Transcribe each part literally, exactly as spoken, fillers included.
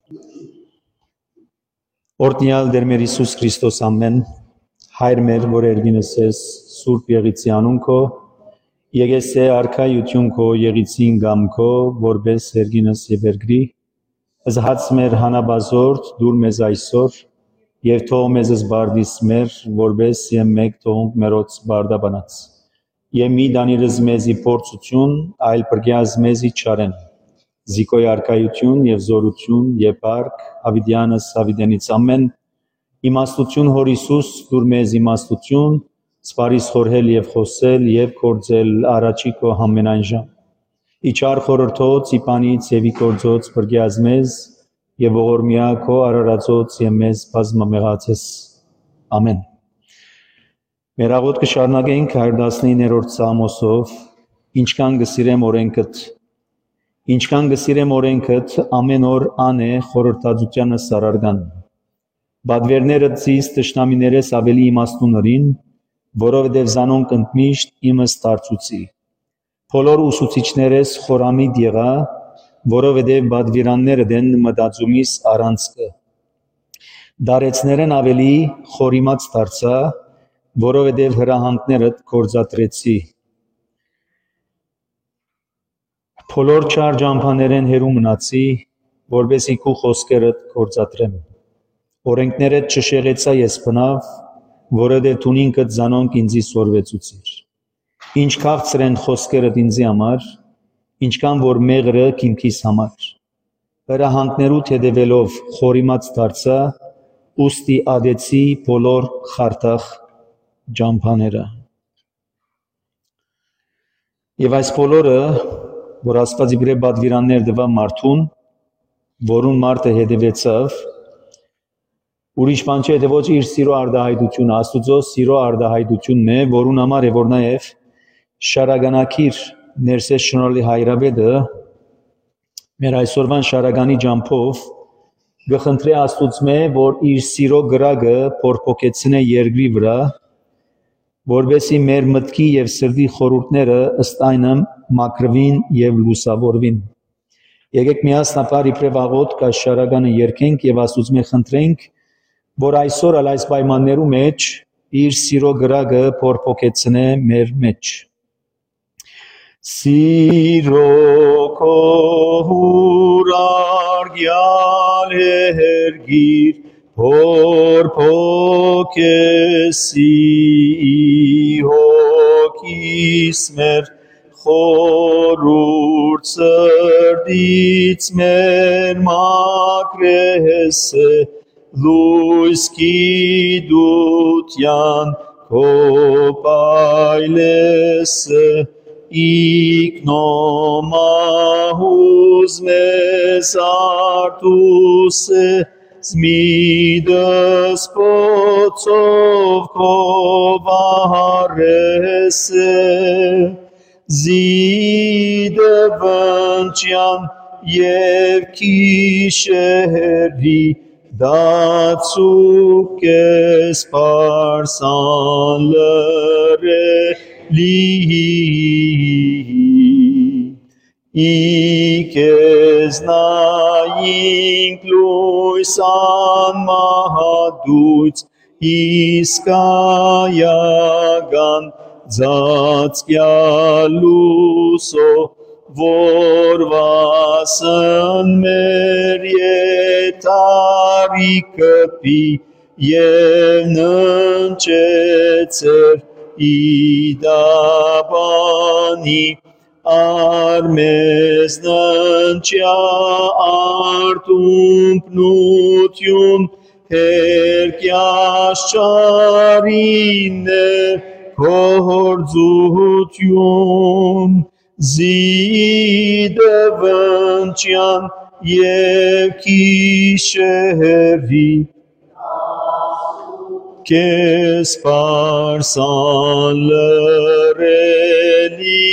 Օրհնյալ Տեր մեր Հիսուս Քրիստոս ամեն, Հայր մեր, որ երգինս ես, Սուրբ Եղիցի անուն քո, եկես է արքայություն քո, Եղիցին գամ քո, որպես երգինս եւ երգրի, զհաց մեր հանաբազորդ, դուր մեզ այսօր, եւ թող մեզ զբարդիս մեր, որպես եւ մեկ թողունք մերոց բարդաբանած, եւ մի դանիրս մեզի փորձություն, այլ բրգյազ մեզի չարեն, Զիկոյ արքայություն եւ զորություն եւ բարք Հավիդյանս Հավիդենից ամեն իմաստություն հոր Հիսուս դուր մեզ իմաստություն սպարիս խորհել եւ խոսել եւ կործել առաջի քո ամենայն ժամ իչար խորհրդոց իպանից եւ իգործոց բրգյազ մեզ եւ ողորմյա քո արարածոց եւ մեզ բազմամեղացես ամեն Մեր աղոթքը շարունակենք one hundred nineteen-րդ Սամոսով ինչքան գսիրեմ օրենքդ Ինչքան գսիրեմ օրենքդ ամեն օր անե խորհրդածությանը սարարգան Բադվերները ցիս տշնամիներես ավելի իմաստուններին որովհետև զանոնք ընդմիշտ իմս դարձուցի Բոլոր ուսուցիչներես խորամիտ եղա որովհետև բադվիրանները դեն մտածումիս առանցքը Դարեցներն ավելի խորիմաց դարձա որովհետև հրահանգներդ կործատրեցի Բոլոր չար ջամփաներեն հերու մնացի, որբեսի քու խոսքերդ կործատրեմ։ Օրենքներդ չշեղեցա ես բնավ, որովհետև դու ինքդ զանոնք ինձի սորվեցուցիր։ Ինչ քաղցր են խոսքերդ ինձի համար, ինչքան որ մեղրը քիմքիս համար։ Հրահանգներուդ հետևելով խորիմաց դարձա, ուստի ադեցի բոլոր խարտախ ջամփաները։ Եվ այս բոլորը որ Աստվածի գրե բադվիրաններ դվա մարդուն, որուն մարդը հետևեցավ, ուրիշ բան չէ, թե ոչ իր սիրո արդահայտությունը, Աստուծո սիրո արդահայտությունն է, որուն համար է, որ նաև շարագանակիր ներսես շնորհալի հայրաբեդը, մեր այսօրվան շարագանի ջամփով, գխնդրե Աստուծմե, որ իր սիրո գրագը փորփոքեցնե երկրի վրա, որբեսի մեր մտքի եւ սրտի խորհուրդները ըստ այնմ մակրվին եւ լուսավորվին։ Եկեք միասնապար իբրև աղոթք այս շարագանը երգենք եւ Աստուծմե խնդրենք, որ այսօր ալ այս պայմաններու մեջ իր սիրո գրագը փորփոքեցնե մեր մեջ։ Սիրո քո հուրարգյալ հերգիր Փորփոքեսի հոգիս մեր խորուրդ սրտից մեր մակրեսը լույս գիտության քո պայլեսը իգնոմահուզ մեզ արտուսը Zmidas potsov kovarese Zidevanchian yev kisheri Datsukes parsanlere lihi Ikes naink luisan mahaduts iskayagan zatskyaluso vorvasan merietarikapi yevnîncetser idabani Armes năncea artumpnutiun herchiaș carine cohorzutiun zidevâncian evchisheri Kes parsan lăreli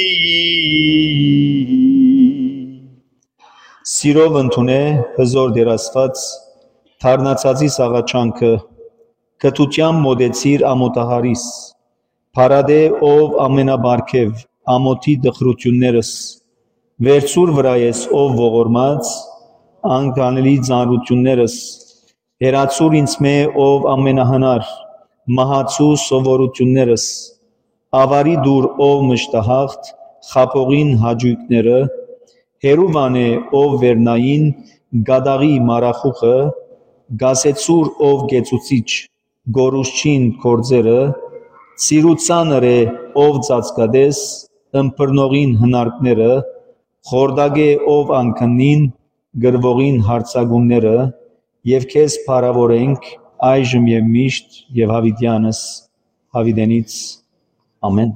Սիրով ընդունե հզոր դերասված թարնացածի սաղաչանքը կտության մոդեցիր ամոտահարիս Փարադե ով ամենաբարքև ամոթի դխրություններս վերցուր վրա ես ով ողորմած անկանելի ծանրություններս, հերացուր ինձ մե ով ամենահնար, մահացու սովորություններս, ավարի դուր ով մշտահաղթ, խապողին հաջույքները, հերուվան է ով վերնային, գադաղի մարախուխը, գասեցուր ով գեցուցիչ, գորուշչին կործերը, սիրուցանր է ով ծածկադես, ըմպրնողին հնարկները, խորդագե ով անքնին, գրվողին հարցագունները, և քեզ փառավորենք այժմ և միշտ և հավիտյանս հավիտենից ամեն։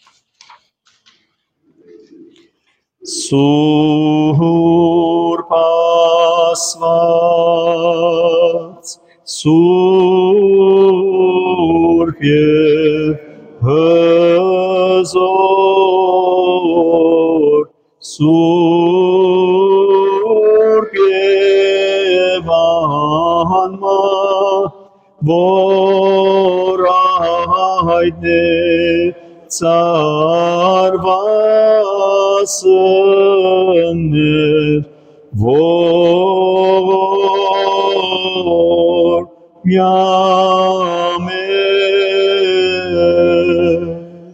Սուրբ Աստված, սուրբ և հզոր, սուրբ և անմահ, որ հայտնի ծարվասներ, որ միամես,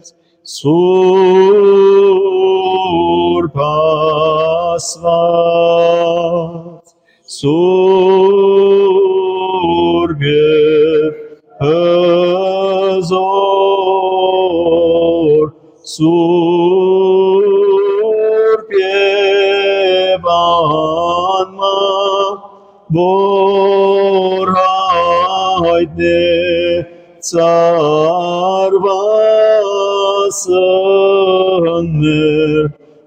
Սուրբ Աստված, սուրբ և հզոր, սուրբ և անմահ, որ հայտնի ծարվասներ,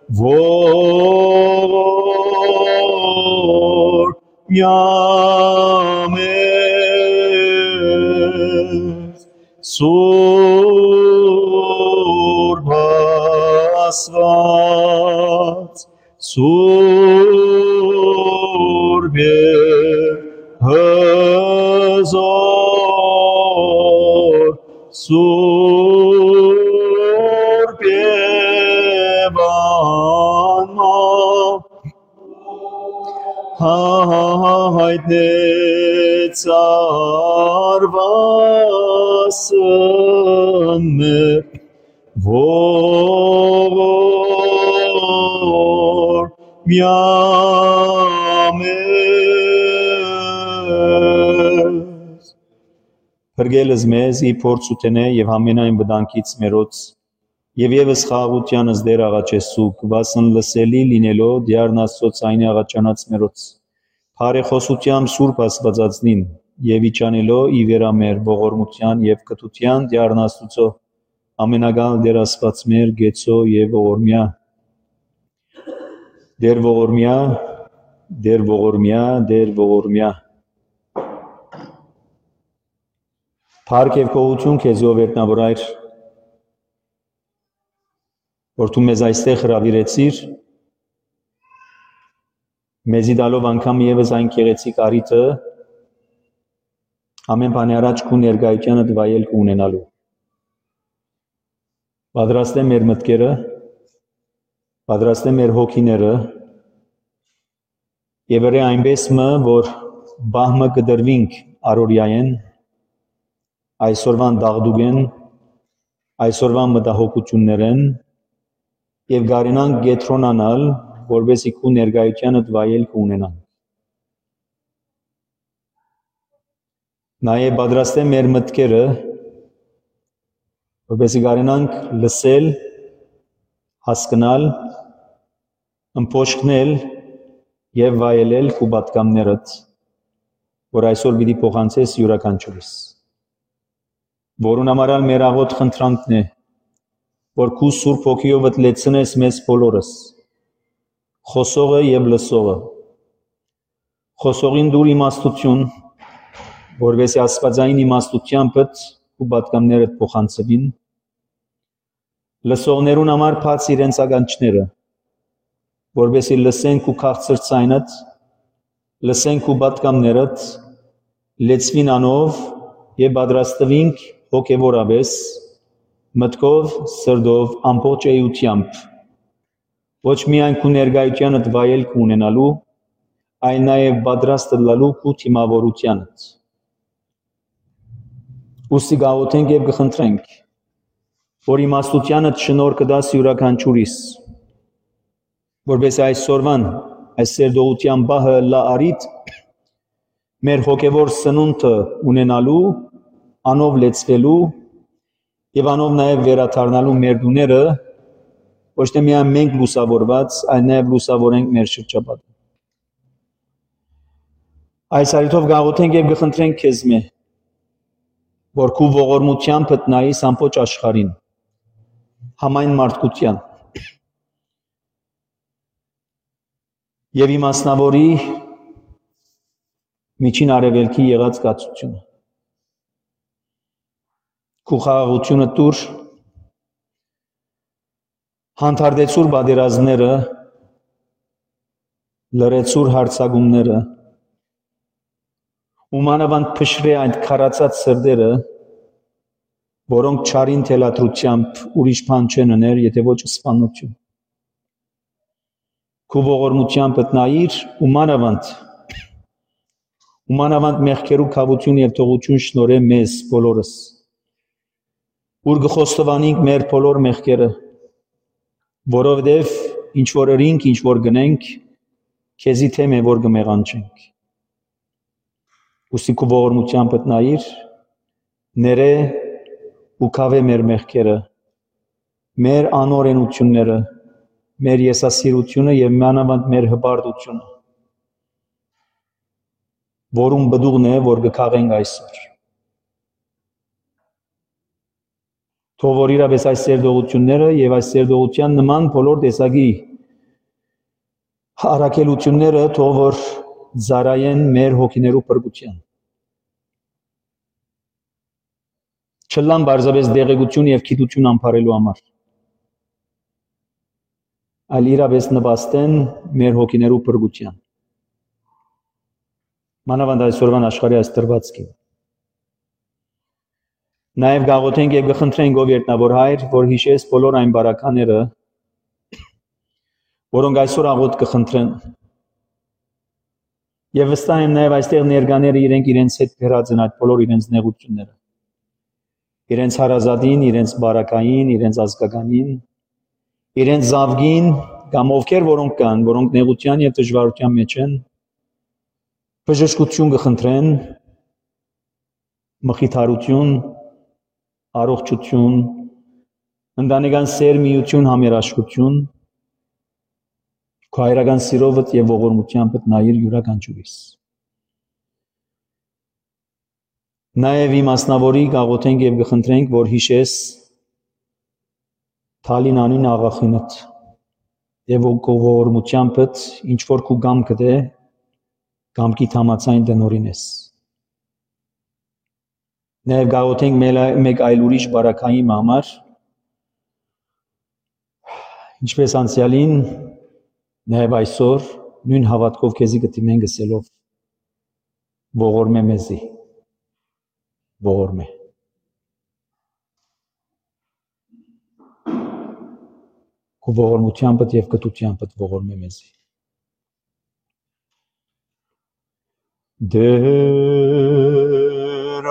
որ միամես, Սուրբ Աստված, սուրբ և հզոր, սուրբ և անմահ, հայտնի ծարվասներ, որ միամես, Փրկելս մեզ ի փորձութենե և ամենայն վտանգից մերոց, և ևս խաղաղությանս դեր աղաչեսուկ, վասն լսելի լինելով դյարն Աստծո ցայնի աղաչանած մերոց, բարեխոսությամբ Սուրբ Աստվածածնին, և իջանելով ի վերամեր ողորմության և կթության դյարն Աստուծո, ամենագալ դեր Աստված մեր գեցո և ողորմյա, դեր ողորմյա, դեր ողորմյա, դեր ողորմյա, Փառք և գոհություն քեզ ով վերտնավոր Հայր, որ դու մեզ այստեղ հրավիրեցիր, մեզի տալով անգամ ևս այն գեղեցիկ առիթը, ամեն բանի առաջ քո ներկայությանդ վայել կունենալու։ Պատրաստե մեր մտքերը, պատրաստե մեր հոգիները, և ըրե այնպես մը, որ բահմը կդրվինք առօրյայեն, այսօրվան դաղդուգեն, այսօրվան մտահոգություններեն, և գարենանք գետրոնանալ, որպեսզի քո ներկայությանդ վայել կունենանք։ Նաև պատրաստե մեր մտքերը, որպեսզի գարենանք լսել, հասկանալ, ըմփոշխնել և վայելել քո պատգամներդ, որ այսօր պիտի փոխանցես յուրաքանչյուրիս։ Որուն համարալ մեր աղոտ խնդրանքն է, որ քո Սուրբ Հոգիովդ լեցնես մեզ բոլորս, խոսողը և լսողը, խոսողին դուր իմաստություն, որպեսզի աստվածային իմաստությանդ քո պատգամներդ փոխանցվին, լսողներուն համար բաց իրենց ականջները, որպեսզի լսեն քո քաղցր ձայնդ, լսեն քո պատգամներդ, լեցվին անով և պատրաստվինք հոգևորապես, մտքով, սրտով, ամբողջ էությամբ, ոչ միայն քո ներկայությանդ վայել կունենալու, այն նաև պատրաստ լալու քու թիմավորությանդ։ Ուսի գաղութենք և գխնդրենք, որ իմաստությանդ շնոր կդաս յուրաքանչյուրիս, որպես այսօրվան այս սերդողության բահը լա արիտ, մեր հոգևոր սնունդը ունենալու, անով լեցվելու և անով նաև վերաթարնալու մեր դուները, ոչ թե միայն մենք լուսավորված, այլ նաև լուսավորենք մեր շրջապատը։ Այս արիթով գաղութենք և գխնդրենք քեզ մե, որ քու ողորմությամբ հտնայիս ամբողջ աշխարհին, համայն մարդկության և իմասնավորի միջին արևելքի եղած կացությունը։ Քու խաղաղությունը տուր, հանդարտեցուր պատերազմները, լրեցուր հարձակումները, ու մանավանդ փշրե այդ քարացած սրտերը, որոնք չարին թելադրությամբ ուրիշ բան չեն ուներ, եթե ոչ սպանություն։ Քու ողորմությամբ հտնայիր ու մանավանդ, ու մանավանդ մեղքերու քավություն և թողություն շնորհե մեզ բոլորս, ուր գխոստովանենք մեր բոլոր մեղքերը, որովհետև ինչ որ ըրինք, ինչ որ գնենք, քեզի թեմ է, որ գմեղանչենք։ Ուսի քու ողորմությամբ հտնայիր, ներե ու քավե մեր մեղքերը, մեր անօրենությունները, մեր եսասիրությունը և մանավանդ մեր հպարտությունը, որում բդուղն է, որ գքաղենք այսօր։ Թող որ իրապես այս սերդողությունները և այս սերդողության նման բոլոր տեսակի առաքելությունները թող որ ծառայեն մեր հոգիներու փրկության։ Չլան պարզապես դեղեցություն և գիտություն ամփարելու համար, այլ իրապես նպաստեն մեր հոգիներու փրկության։ Մանավանդ այսօրվան աշխարհի այս դրվածքին։ Նաև գաղութենք և գխնդրենք ով երտնավոր Հայր, որ հիշես բոլոր այն բարակաները, որոնք այսօր աղոտ կխնդրեն։ Եվ վստահ եմ նաև այստեղ ներկաները իրենք իրենց հետ բերած են այդ բոլոր իրենց նեղությունները։ Իրենց հարազատին, իրենց բարակային, իրենց ազգականին, իրենց զավգին կամ ովքեր որոնք կան, որոնք նեղության և դժվարության մեջ են, բժշկություն կխնդրեն, մխիթարություն, առողջություն, ընտանեկան սեր, միություն, համերաշխություն, քո հայրական սիրովդ և ողորմությամբ հտնայիր յուրաքանչյուրիս։ Նաև իմասնավորի գաղութենք և գխնդրենք, որ հիշես Թալին անուն աղախինդ և քո ողորմությամբդ ինչ որ քու կամքդ է, կամքիդ համաձայն տնօրինես։ Նաև գաղութենք մեկ այլ ուրիշ բարակայի համար, ինչպես անցյալին, նաև այսօր նույն հավատքով քեզի կդիմենք ասելով. ողորմե մեզի, ողորմե։ Քո ողորմությանբդ և կտությանբդ ողորմե մեզի։ Դեր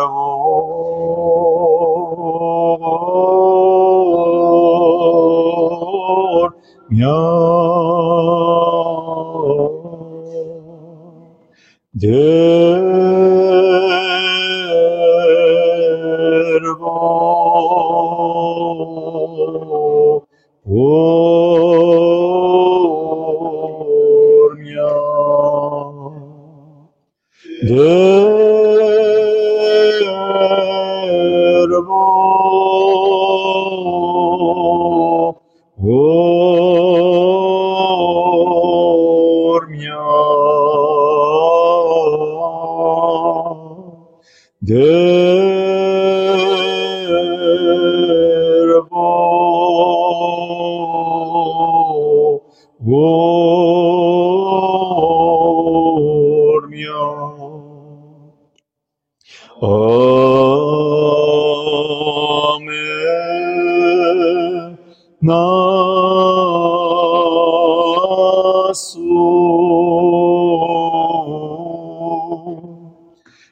Amen.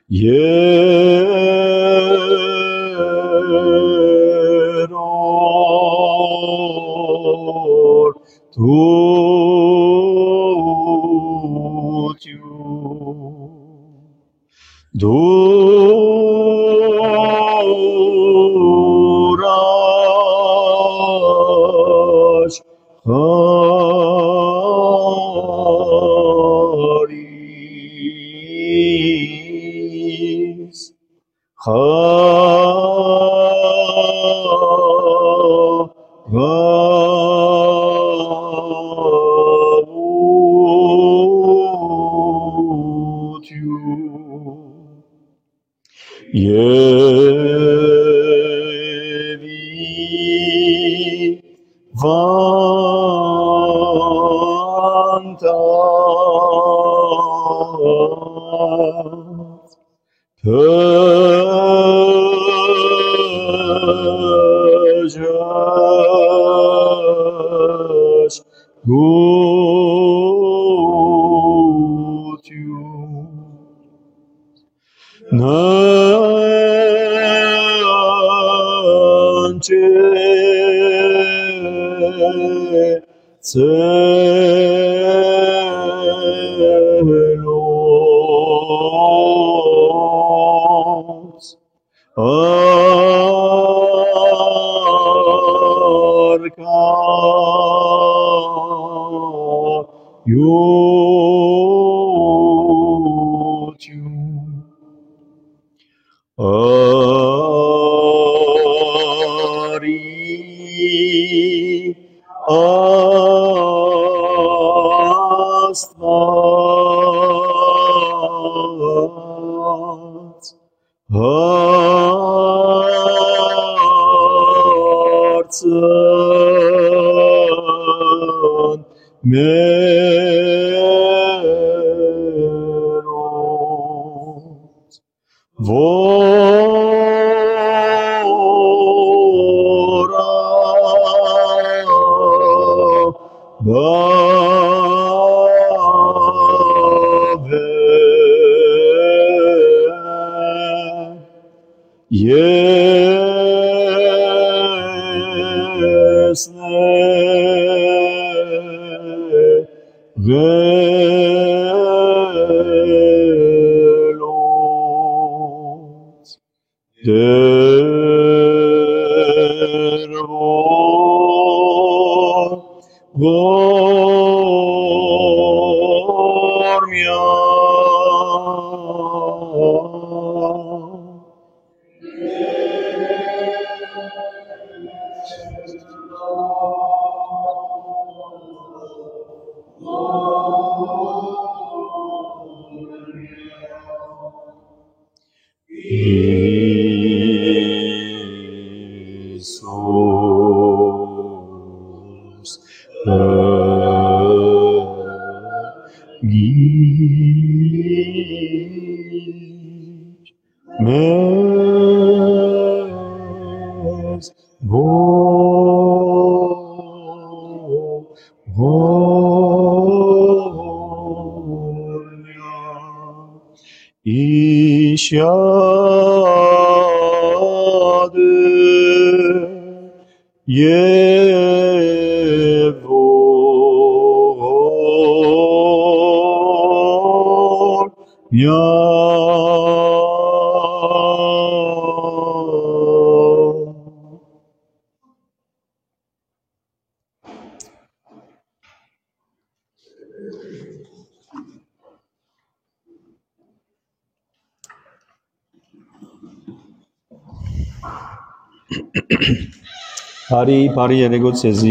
Բարի, բարի երեկո ցեզի։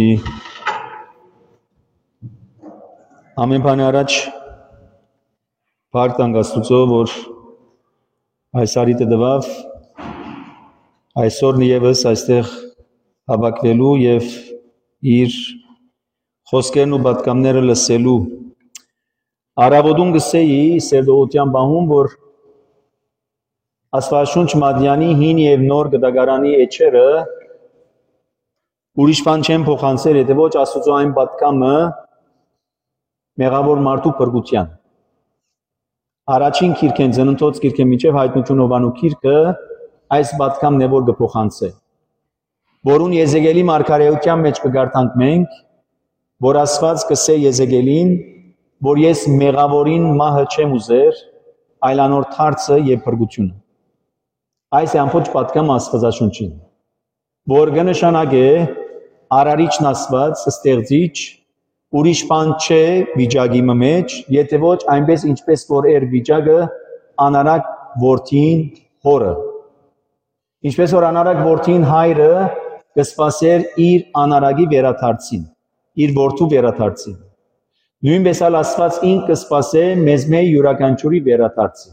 Ամեն բան առաջ բարդ անգաստուծո, որ այս արիտը դվավ, այսօրն եվս այստեղ հավաքվելու և իր խոսքերն ու պատգամները լսելու։ Առավոտուն գսեի սերդողության բահում, որ Աստվածաշունչ Մատյանի հին և նոր գդագարանի էջերը ուրիշ բան չեն փոխանցել, եթե ոչ Աստծո այն պատգամը մեղավոր մարդու փրկության։ Առաջին քիրքեն ծննդոց քիրքեն միջև հայտնություն Հովանու քիրքը այս պատկամն է որ կփոխանցե որուն Եզեկիելի մարգարեության մեջ կգարտանք մենք որ Աստված կսե Եզեկիելին որ ես մեղավորին մահը չեմ ուզեր այլ անոր թարցը եւ փրկությունը այս է ամբողջ պատկամը Աստվածաշունչին որ կնշանակե արարիչն Աստված ստեղծիչ ուրիշ բան չէ վիճակի մեջ, եթե ոչ այնպես ինչպես որ էր վիճակը անարակ որդին հորը։ Ինչպես որ անարակ որդին հայրը կսպասեր իր անարակի վերաթարցին, իր որդու վերաթարցին։ Նույնպես էլ Աստված ինքը կսպասե մեզ մեր յուրաքանչյուրի վերաթարցին։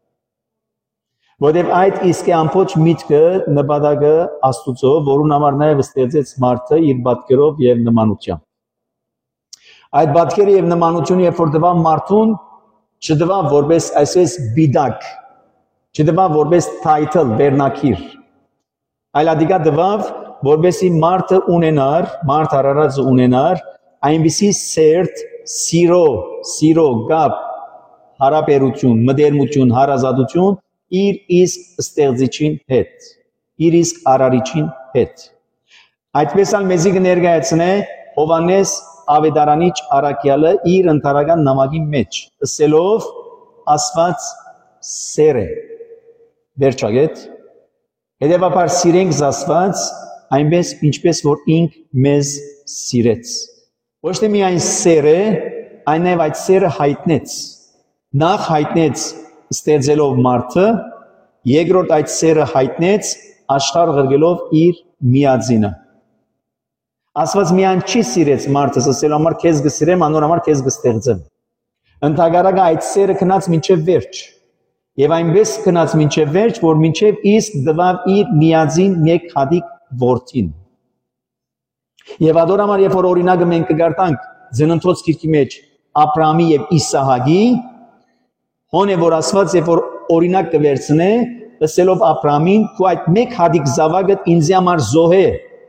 Որտև այդ իսկ է ամբողջ միտքը նպատակը Աստուծո, որուն համար նաև ստեղծեց մարդը իր պատկերով եւ նմանությամբ։ Այդ պատկերը եւ նմանությունը երբ որ դվավ մարդուն, չդվավ որպես այսպես բիդակ, չդվավ որպես title, վերնակիր, այլ ադիգա դվավ որպեսի մարդը ունենար, մարդ արարածը ունենար, այնպիսի սերտ, սիրո, սիրո, գապ, հարաբերություն, մտերմություն, հարազատություն իր իսկ ստեղծիչին հետ, իր իսկ արարիչին հետ։ Այդպես ալ մեզի կներկայացնե Հովանես Ավետարանիչ Արաքյալը իր ընթարական նամակի մեջ ասելով Աստված սեր է վերջագետ հետևաբար սիրենք Աստված այնպես ինչպես որ ինք մեզ սիրեց ոչ թե միայն սեր է այն նաև այդ սերը հայտնեց նախ հայտնեց ստեղծելով մարդը երկրորդ այդ սերը հայտնեց աշխարհ ղրգելով իր միածինը Աստված միայն չի սիրեց մարդը, ասելու համար քեզ կսիրեմ, անոր համար քեզ կստեղծեմ։ Ընդհակառակը այդ սերը քնած մինչև վերջ։ Եվ այնպես քնած մինչև վերջ, որ մինչև իսկ դվավ իր միածին մեկ հատիկ որդին։ Եվ ադոր համար երբ որ օրինակը մենք կգարտանք Ծննդոց քիրքի մեջ Աբրահամի եւ Իսահակի, հոն է որ Աստված երբ որ օրինակ կվերցնե, ասելով Աբրահամին, քու այդ մեկ հատիկ զավակը ինձ համար զոհե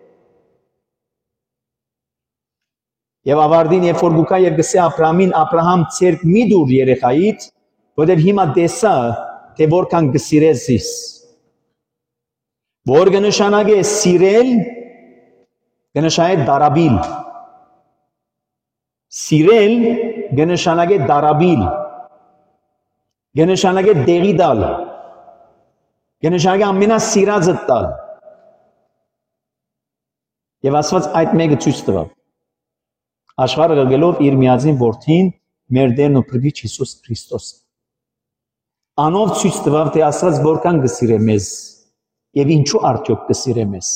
Եվ ավարտին երբ որ գուկա եւ գսե Աբրահամին Աբրահամ ցերկ մի դուր երեխայից, որտեղ հիմա տեսա թե որքան գսիրես զիս։ Որ կնշանակե սիրել, կնշանակե դարաբիլ։ Սիրել կնշանակե դարաբիլ։ Կնշանակե դեղի դալ։ Կնշանակե ամենասիրածը տալ։ Եվ Աստված այդ մեկը ցույց տվավ։ Աշխարհը գելով իր միածին որդին մեր Տերն ու Փրկիչ Հիսուս Քրիստոս։ Անով ցույց տվավ թե Աստված որքան կսիրե մեզ եւ ինչու արդյոք կսիրե մեզ։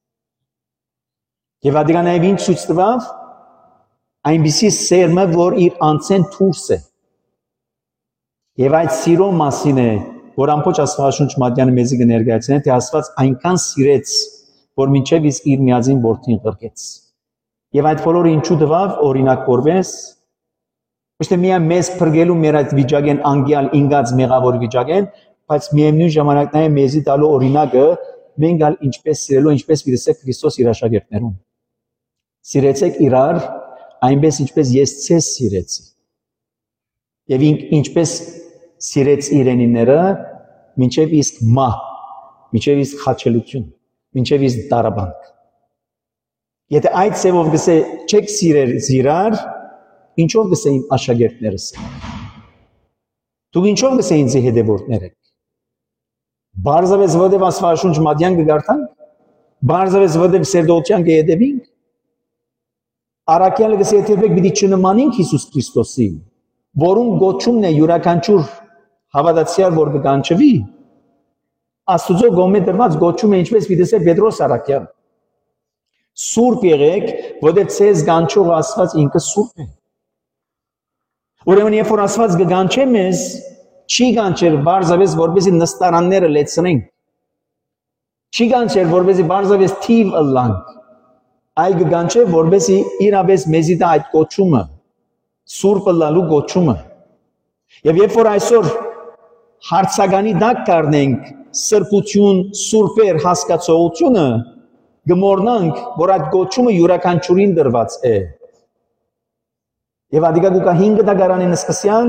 Եվ ադիգանայով ինչ ցույց տվավ այնպիսի սերմը որ իր անցեն դուրս է։ Եվ այդ սիրո մասին է որ ամբողջ Աստվածաշունչ մատյանը մեզի կներկայացնի թե Աստված այնքան սիրեց որ մինչև իսկ իր միածին որդին ղրկեց։ Եվ այդ բոլորը ինչու տվավ օրինակ որպես ոչ թե միայն մեզ փրկելու մեր այդ վիճակեն անգյալ ինգած մեղավոր վիճակեն, բայց միևնույն ժամանակ նաև մեզի տալու օրինակը մենք ալ ինչպես սիրելու, ինչպես վիրսեք Քրիստոս իր աշակերտներուն։ Սիրեցեք իրար այնպես ինչպես ես ցեզ սիրեցի։ Եվ ինչպես սիրեց իրենիները մինչև իսկ մահ, մինչև իսկ խաչելություն, մինչև իսկ դարաբանք։ Եթե այդ ծևով գսե չեք սիրեր զիրար, ինչով գսեին աշակերտներս։ Դուք ինչով գսեին ձի հետևորդներ եք։ Բարձավես որտև Աստվածաշունչ մատյան կգարտանք, բարձավես որտև սերդողության կհետևինք։ Արաքյալը գսե եթե պիտի չնմանենք Հիսուս Քրիստոսի, որում գոչումն է յուրաքանչյուր հավատացյալ որ կկանչվի, Աստուծո գոմե դրված գոչում է ինչպես պիտի ասե Պետրոս Արաքյալը։ Սուրբ եղեք, որտեղ ցեզ գանչող Աստված ինքը սուրբ է։ Ուրեմն երբ որ Աստված կգանչե մեզ, չի գանչել բարձավես որպեսզի նստարանները լեցնենք։ Չի գանչել որպեսզի բարձավես թիվ ըլլանք, այլ կգանչե որպեսզի իրապես մեզի տա այդ կոչումը, սուրբ ըլլալու կոչումը։ Եվ երբ որ այսօր հարցականի դակ կառնենք սրբություն, սուրբեր հասկացողությունը, գմորնանք, որ այդ գոչումը յուրաքանչյուրին դրված է։ Եվ ադիգա գուկա հինգ դագարանին սկսյալ,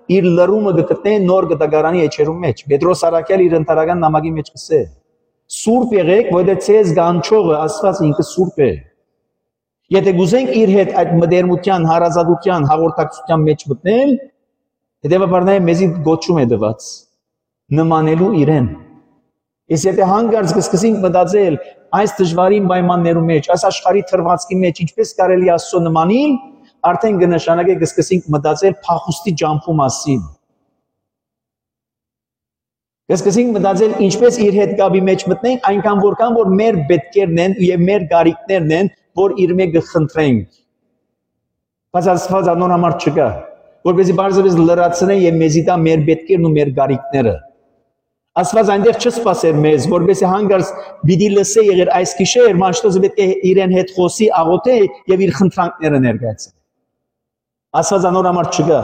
իր լրումը գտնե նոր գտագարանի էջերում մեջ։ Պետրոս Արաքյալ իր ընտարական նամակի մեջ կսե։ Սուրբ եղեք, որովհետև ցեզ գանչողը Աստված ինքը սուրբ է։ Եթե գուզենք իր հետ այդ մտերմության, հարազատության, հաղորդակցության մեջ մտնել, հետևաբար նա մեզի գոչում է դված նմանելու իրեն։ Իսկ եթե հանգարց կսկսենք մտածել այս դժվարին պայմաններում մեջ, այս աշխարհի թրվածքի մեջ ինչպես կարելի է Աստծո նմանիլ, արդեն կնշանակե կսկսենք մտածել փախուստի ջամփու մասին։ Կսկսենք մտածել ինչպես իր հետ կապի մեջ մտնենք, այնքան որքան որ մեր պետքերն են եւ մեր գարիքներն են, որ իր մեջ կխնդրենք։ Բայց Աստված անոր համար չկա, որպեսզի բարձրապես լրացնե եւ մեզի տա մեր պետքերն ու մեր գարիքները։ Աստված այնտեղ չսպասեր մեզ, որպեսզի հանգարց պիտի լսե եղեր այս գիշեր, Մաշտոզը պետք է իրեն հետ խոսի, աղոթե եւ իր խնդրանքները ներկայացնի։ Աստված անոր համար չկա։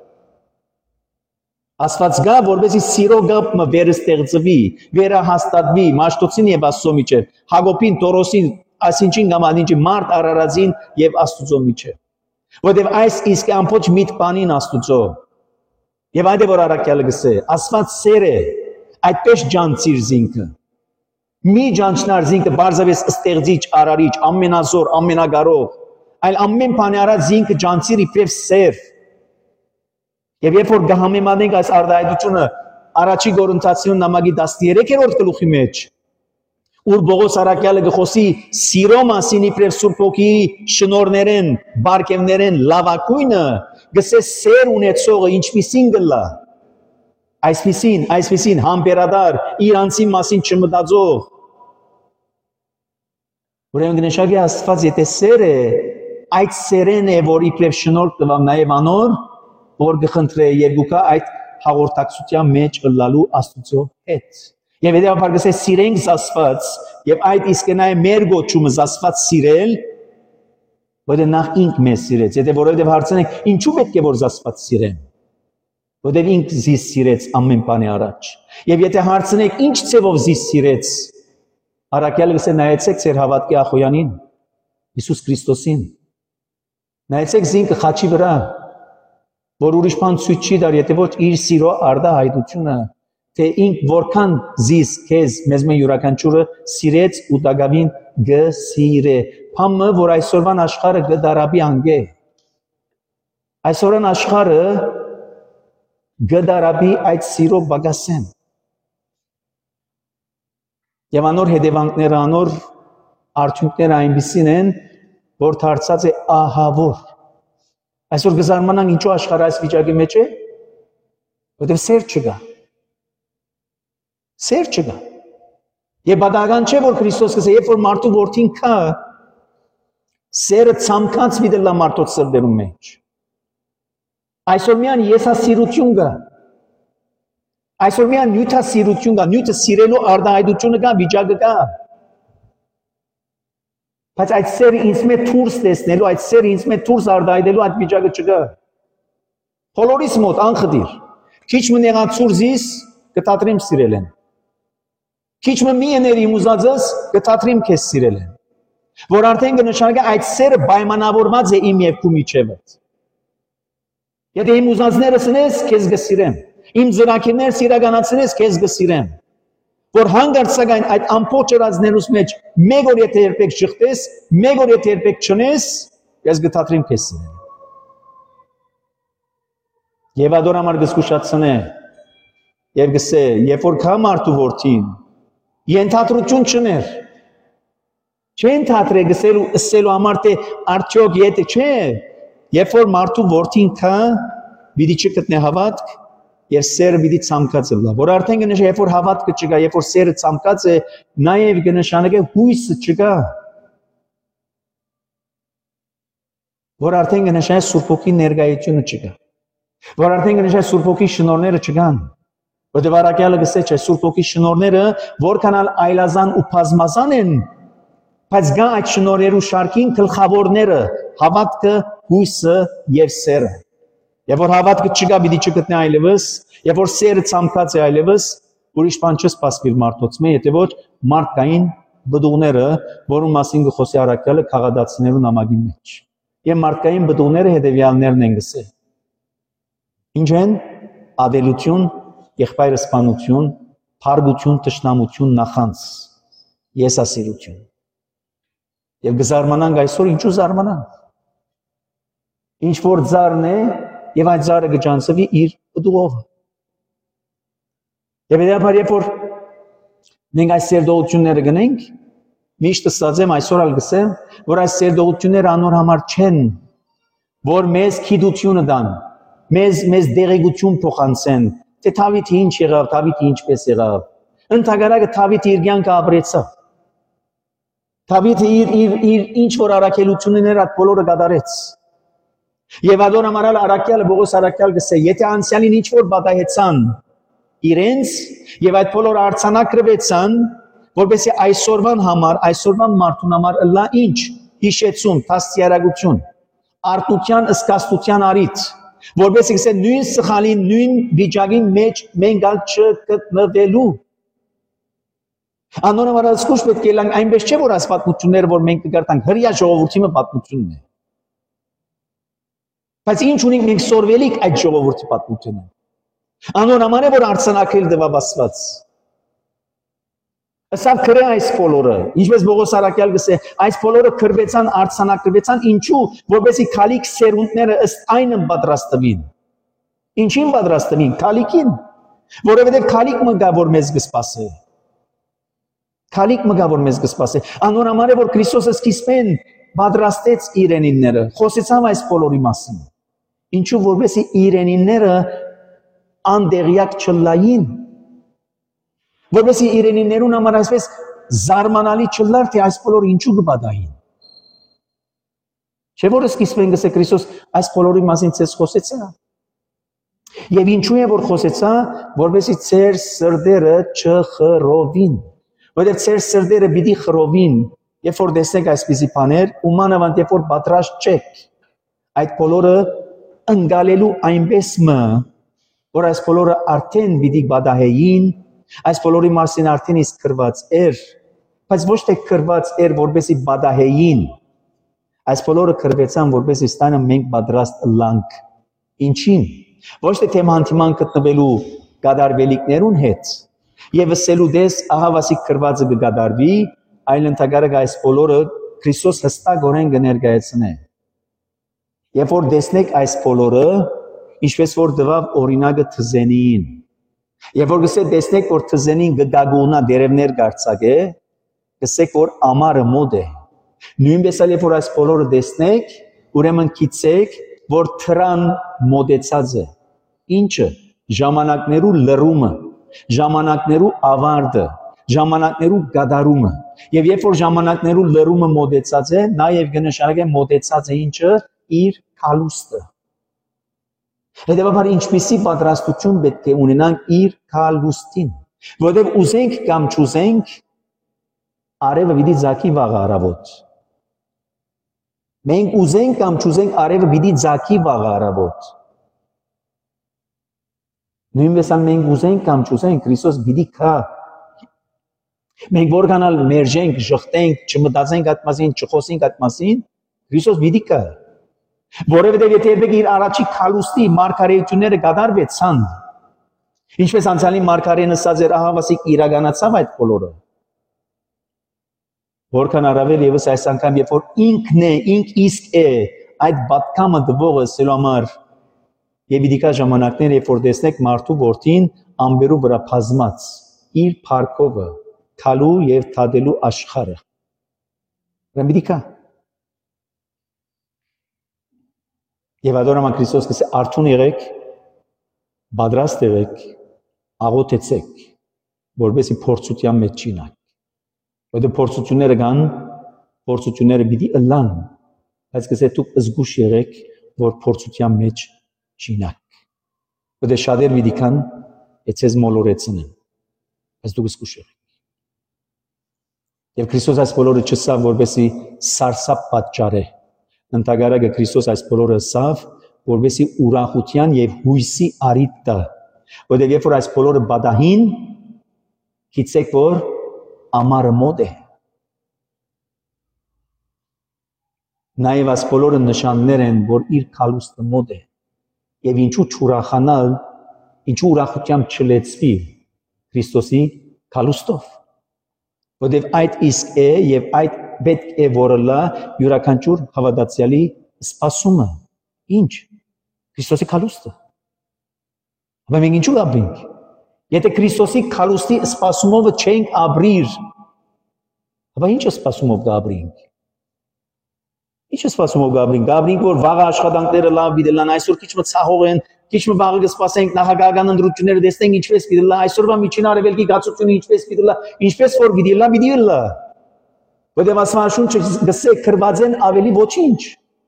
Աստված գա, որպեսզի սիրո գապը վերստեղծվի, վերահաստատվի Մաշտոցին եւ Աստծո միջեւ, Հակոբին, Տորոսին, այսինչին կամ այնինչի Մարդ Արարածին եւ Աստծո միջեւ։ Որտեւ այս իսկ ամբողջ միտք բանին Աստծո։ Եվ այդ է որ Արաքյալը գսե, Աստված սեր է, այդպես ջանցիր զինքը։ Մի ջանչնար զինքը բարձավես ստեղծիչ, արարիչ, ամենազոր, ամենագարող, այլ ամեն բանի արած զինքը ջանցիր իբրև սեր։ Եվ երբ որ կհամեմատենք այս արտահայտությունը Առաջի Կորինթացիներուն նամակի տասներեքերորդ գլուխի մեջ, ուր Պողոս Արաքյալը գխոսի սիրո մասին իբրև Սուրբ Հոգիի շնորհներեն, բարգևներեն լավակույնը, գսե սեր ունեցողը ինչպիսին գլա։ Այսպիսին, այսպիսին համբերադար, իր անձի մասին չմտածող։ Ուրեմն գնշագի Աստված եթե սեր է, այդ սերեն է, որ իբրև շնորհ տվավ նաև անոր, որ գխնդրե երկուքա այդ հաղորդակցության մեջ ըլլալու Աստծո հետ։ Եվ հետևաբար գսե սիրենք Աստված, եւ այդ իսկ նա է մեր գոչումը Աստված սիրել, որը նախ ինք մեզ սիրեց։ Եթե որովհետեւ հարցնենք, ինչու պետք է որ Աստված սիրեն։ Որտեղ ինք զիս սիրեց ամեն բանի առաջ։ Եվ եթե հարցնեք ինչ ցևով զիս սիրեց, Արաքյալը գսե նայեցեք ձեր հավատքի ախոյանին, Հիսուս Քրիստոսին։ Նայեցեք զինքը խաչի վրա, որ ուրիշ բան ցույց չի տար, եթե ոչ իր սիրո արտահայտությունը, թե ինք որքան զիս քեզ մեզ մեն յուրաքանչյուրը սիրեց ու դակավին գսիրե։ Փամը որ այսօրվան աշխարհը գդարաբի անգե։ Այսօրվան աշխարհը գդարաբի այդ սիրո բագասեն։ Եվ անոր հետևանքները, անոր արդյունքները այնպիսին են, որ դարձած է ահավոր։ Այսօր գզարմանանք ինչու աշխարհը այս վիճակի մեջ է, որտեղ սեր չկա։ Սեր չկա։ Եվ բադական չէ, որ Քրիստոս կսե, երբ որ մարդու որդին կա, սերը ցամքած մի դլա մարդոց սրտերում մեջ։ Այսօր միան եսասիրություն կա։ Այսօր միան նյութասիրություն կա, նյութը սիրելու արտահայտությունը կա, վիճակը կա։ Բայց այդ սերը ինձ մեջ դուրս տեսնելու, այդ սերը ինձ մեջ դուրս արտահայտելու այդ վիճակը չկա։ Բոլորիս մոտ անխտիր։ Քիչ մը նեղացուր զիս կտատրիմ սիրել են։ Քիչ մը մի եների ուզածս կտատրիմ քեզ սիրել են։ Որ արդեն կնշանակի այդ սերը պայմանավորված է իմ եւ քու միջեւ։ Եթե իմ ուզածները սնես, քեզ կսիրեմ։ Իմ զրակիրներս իրականացնես, քեզ կսիրեմ։ Որ հանգարց սակայն այդ ամբողջ երազներուս մեջ մեկ օր եթե երբեք շղթես, մեկ օր եթե երբեք չնես, ես կթատրիմ քեզ սիրել։ Եվ ադոր համար կզգուշացնե, եւ գսե, երբ որ կա մարդու որդին, ենթադրություն չներ։ Չեն թատրե գսելու ըսելու համար թե արդյոք եթե չէ, երբ որ մարդու որդին կա, պիտի չգտնե հավատք եւ սերը պիտի ցամքած լա։ Որ արդեն կնշա, երբ որ հավատքը չկա, երբ որ սերը ցամքած է, նաեւ կնշանակե հույսը չկա։ Որ արդեն կնշա Սուրբ Հոգի ներկայությունը չկա։ Որ արդեն կնշա Սուրբ Հոգի շնորհները չկան։ Որտեղ Արաքյալը գսե չէ Սուրբ Հոգի շնորհները որքանալ այլազան ու բազմազան են, բայց գա այդ շնորհերու շարքին գլխավորները, հավատքը, հույսը եւ սերը։ Եվ որ հավատքը չկա, պիտի չգտնե այլևս, եւ որ սերը ցամքած է այլևս, ուրիշ բան չսպասվիր մարդոց մե, եթե ոչ մարդկային բդուղները, որում մասին գխոսի Արաքյալը քաղաքացիներու նամակի մեջ։ Եվ մարդկային բդուղները հետեւյալներն են գսե։ Ինչ են։ ադելություն, եղբայրը սպանություն, փառգություն, թշնամություն, նախանց, եսասիրություն։ Եվ գզարմանանք այսօր ինչու զարմանանք։ Ինչ որ ծառն է, եւ այդ ծառը կջանցվի իր պտուղով։ Եվ հետաբար երբ որ մենք այս սերտողությունները գնենք, միշտ ասած եմ, այսօր ալ գսեմ, որ այս սերտողությունները անոր համար չեն, որ մեզ քիդությունը դան, մեզ մեզ դեղեցություն փոխանցեն, թե Դավիթը ինչ եղավ, Դավիթը ինչպես եղավ։ Ընդհանրապես Դավիթը իր կյանքը ապրեցավ։ Դավիթը իր իր իր ինչ որ առաքելություններ այդ բոլորը կատարեց։ Եվ adon amaral Արաքյալը Բողոս Արաքյալ գսե, եթե անցյալին ինչ որ բադայեցան իրենց եւ այդ բոլորը արցանակրվեցան, որովհետեւ այսօրվան համար, այսօրվան մարդուն համար ըլլա ինչ, հիշեցում, տասցիարագություն, արտության ըսկաստության արիթ, որովհետեւ գսե նույն սխալին, նույն վիճակին մեջ մենք ալ չգտնվելու։ Անոնը մարալ սկուշ պետք է լան այնպես չէ որ այս պատմությունները որ մենք կգարտանք հրյա ժողովրդի մը պատմությունն է։ Բայց ինչ ունենք մենք սորվելիք այդ ժողովրդի պատմությունը։ Անոր համար է որ արցանակել դվաբասված։ Ասավ քրե այս բոլորը, ինչպես Բողոս Արաքյալ գսե, այս բոլորը քրվեցան, արցանակրվեցան, ինչու, որովհետեւ քալիք սերունդները ըստ այնը պատրաստվին։ Ինչին պատրաստվին, քալիքին, որովհետեւ քալիք մը գա որ մեզ կսպասի։ Քալիք մը գա որ մեզ կսպասի։ Անոր համար է որ Քրիստոսը սկիզբեն պատրաստեց իրենինները, խոսեցավ այս բոլորի մասին։ Ինչու որովհետեւ իրենինները անդեղյակ չլային, որովհետեւ իրենիներուն համար այսպես զարմանալի չլար, թե այս բոլորը ինչու կբադային։ Չէ՞ որ սկիզբեն գսե Քրիստոս այս բոլորի մասին ցես խոսեցա։ Եվ ինչու է որ խոսեցա, որովհետեւ ծեր սրդերը չխռովին, որովհետեւ ծեր սրդերը պիտի խռովին, երբ որ տեսնեք այսպիսի բաներ, ու մանավանդ երբ որ պատրաստ չեք այդ բոլորը ընկալելու այնպես մը, որ այս բոլորը արդեն պիտի բադահեին, այս բոլորի մասին արդեն իսկ քրված էր, բայց ոչ թե քրված էր, որպեսի բադահեին, այս բոլորը քրվեցան, որպեսի ստանա մենք պատրաստ լանք, ինչին, ոչ թե թեմանթիման գտնվելու գադարվելիքներուն հետ, եւ ասելու դες ահա վասիկ քրվածը կգադարվի, այլ ընդհանրապես այս բոլորը Քրիստոս հստակորեն կներկայացնե։ Երբ որ տեսնեք այս բոլորը, ինչպես որ դվավ օրինակը թզենին, երբ որ գսե տեսնեք որ թզենին գդագունա դերևներ գարցակե, գսեք որ ամառը մոտ է։ Նույնպես էլ երբ որ այս բոլորը տեսնեք, ուրեմն գիտեք որ թրան մոտեցած է։ Ինչը ժամանակներու լռումը, ժամանակներու ավարտը, ժամանակներու գադարումը։ Եվ երբ որ ժամանակներու լռումը մոտեցած է, նաև կնշանակե մոտեցած է ինչը իր քալուստը։ Հետևաբար ինչպիսի պատրաստություն պետք է ունենանք իր քալուստին, որովհետև ուզենք կամ չուզենք, արևը պիտի ձագի վաղը առավոտ։ Մենք ուզենք կամ չուզենք, արևը պիտի ձագի վաղը առավոտ։ Նույնպես մենք ուզենք կամ չուզենք, Քրիստոս պիտի գա։ Մենք որքանալ մերժենք, ժխտենք, չմտածենք այդ մասին, չխոսենք այդ մասին, Քրիստոս պիտի գա։ Որովհետև եթե երբեք իր առաջի քալուստի մարգարեությունները կատարվեցան, ինչպես անցյալի մարգարեն ասած էր, ահա վասիկ իրականացավ այդ բոլորը։ Որքան առավել եւս այս անգամ, երբ որ ինքն է, ինք իսկ է այդ պատկամը դվողը սելու համար, եւ իդիկա ժամանակներ, երբ որ տեսնեք մարդու որդին ամբերու վրա բազմած իր փառքովը, քալու եւ թադելու աշխարհը։ Ռամիդիկա Եվ adorama Քրիստոս կսե արթուն եղեք, պատրաստ եղեք, աղոթեցեք, որովհետեւ փորձության մեջ չինակ։ Որովհետեւ փորձությունները կան, փորձությունները պիտի ըլլան, բայց կսե դուք զգուշ եղեք, որ փորձության մեջ չինակ։ Որովհետեւ շատեր պիտի կան, էցես մոլորեցնեն, բայց դուք զգուշ եղեք։ Եվ Քրիստոս այս բոլորը չսավ, որովհետեւ սարսափ պատճառ է։ Ընդհանրապես Քրիստոս այս բոլորը ասավ, որովհետեւ ուրախության եւ հույսի արիթ տա, որովհետեւ երբ որ այս բոլորը բադահին, գիտեք որ ամառը մոտ է։ Նաեւ այս բոլորը նշաններ են, որ իր քալուստը մոտ է։ Եվ ինչու չուրախանալ, ինչու ուրախությամբ չլեցվի Քրիստոսի կալուստով, որտեղ այդ իսկ է եւ այդ պետք է որը լա յուրաքանչյուր հավատացյալի սպասումը։ Ինչ? Քրիստոսի կալուստը։ Բայց մենք ինչու ապրենք։ Եթե Քրիստոսի կալուստի սպասումով չենք ապրիր, ապա ինչ սպասումով կապրենք։ Ինչ սպասումով կապրենք, կապրենք, որ վաղ աշխատանքները լավ դիտելան, այսօր քիչ մը ցահող են, քիչ մը վաղը կսպասենք նախագահական ընտրությունները տեսնենք ինչպես դիտելա, այսօրվա միջին արևելքի գացությունը ինչպես դիտելա, ինչպես որ դիտելա, դիտելա։ Որտեղ ասմանշունչը գսե քրված են ավելի ոչինչ։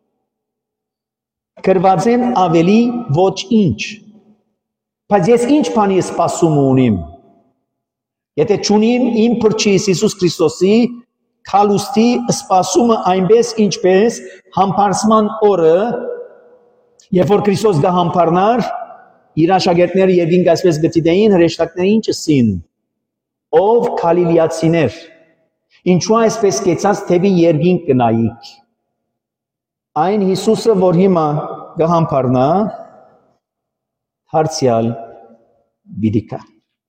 Քրված են ավելի ոչինչ։ Բայց ես ինչ բանի սպասում ունիմ։ Եթե չունիմ իմ փրկիչ Հիսուս Քրիստոսի քալուստի սպասումը այնպես ինչպես համբարձման օրը, երբ որ Քրիստոս գա համբարնար, իր աշակերտները երկինք այսպես գտիդեին հրեշտակները ինչ ասին, ով Գալիլեացիներ, ինչու այսպես կեցած թեպի երկինք կնայիք։ Այն Հիսուսը, որ հիմա գա համբարնա, հարցյալ բիդիկա։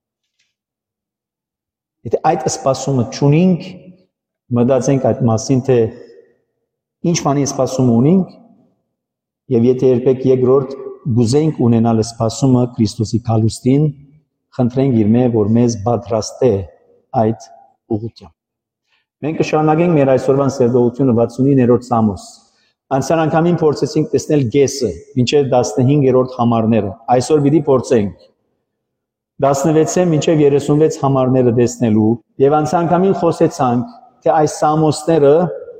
Եթե այդ սպասումը չունենք, մտածենք այդ մասին, թե ինչ բանի սպասում ունենք, եւ եթե երբեք երկրորդ գուզենք ունենալ սպասումը Քրիստոսի կալուստին, խնդրենք իր մե, որ մեզ պատրաստե այդ ուղղությամբ։ Մենք կշարունակենք մեր այսօրվան սերտողությունը վաթսունիններորդ Սամոս։ Անցյալ անգամին փորձեցինք տեսնել գեսը, մինչև տասնհինգերորդ համարները։ Այսօր պիտի փորձենք տասնվեցը մինչև երեսունվեց համարները տեսնելու եւ անցյալ անգամին խոսեցանք, թե այս Սամոսները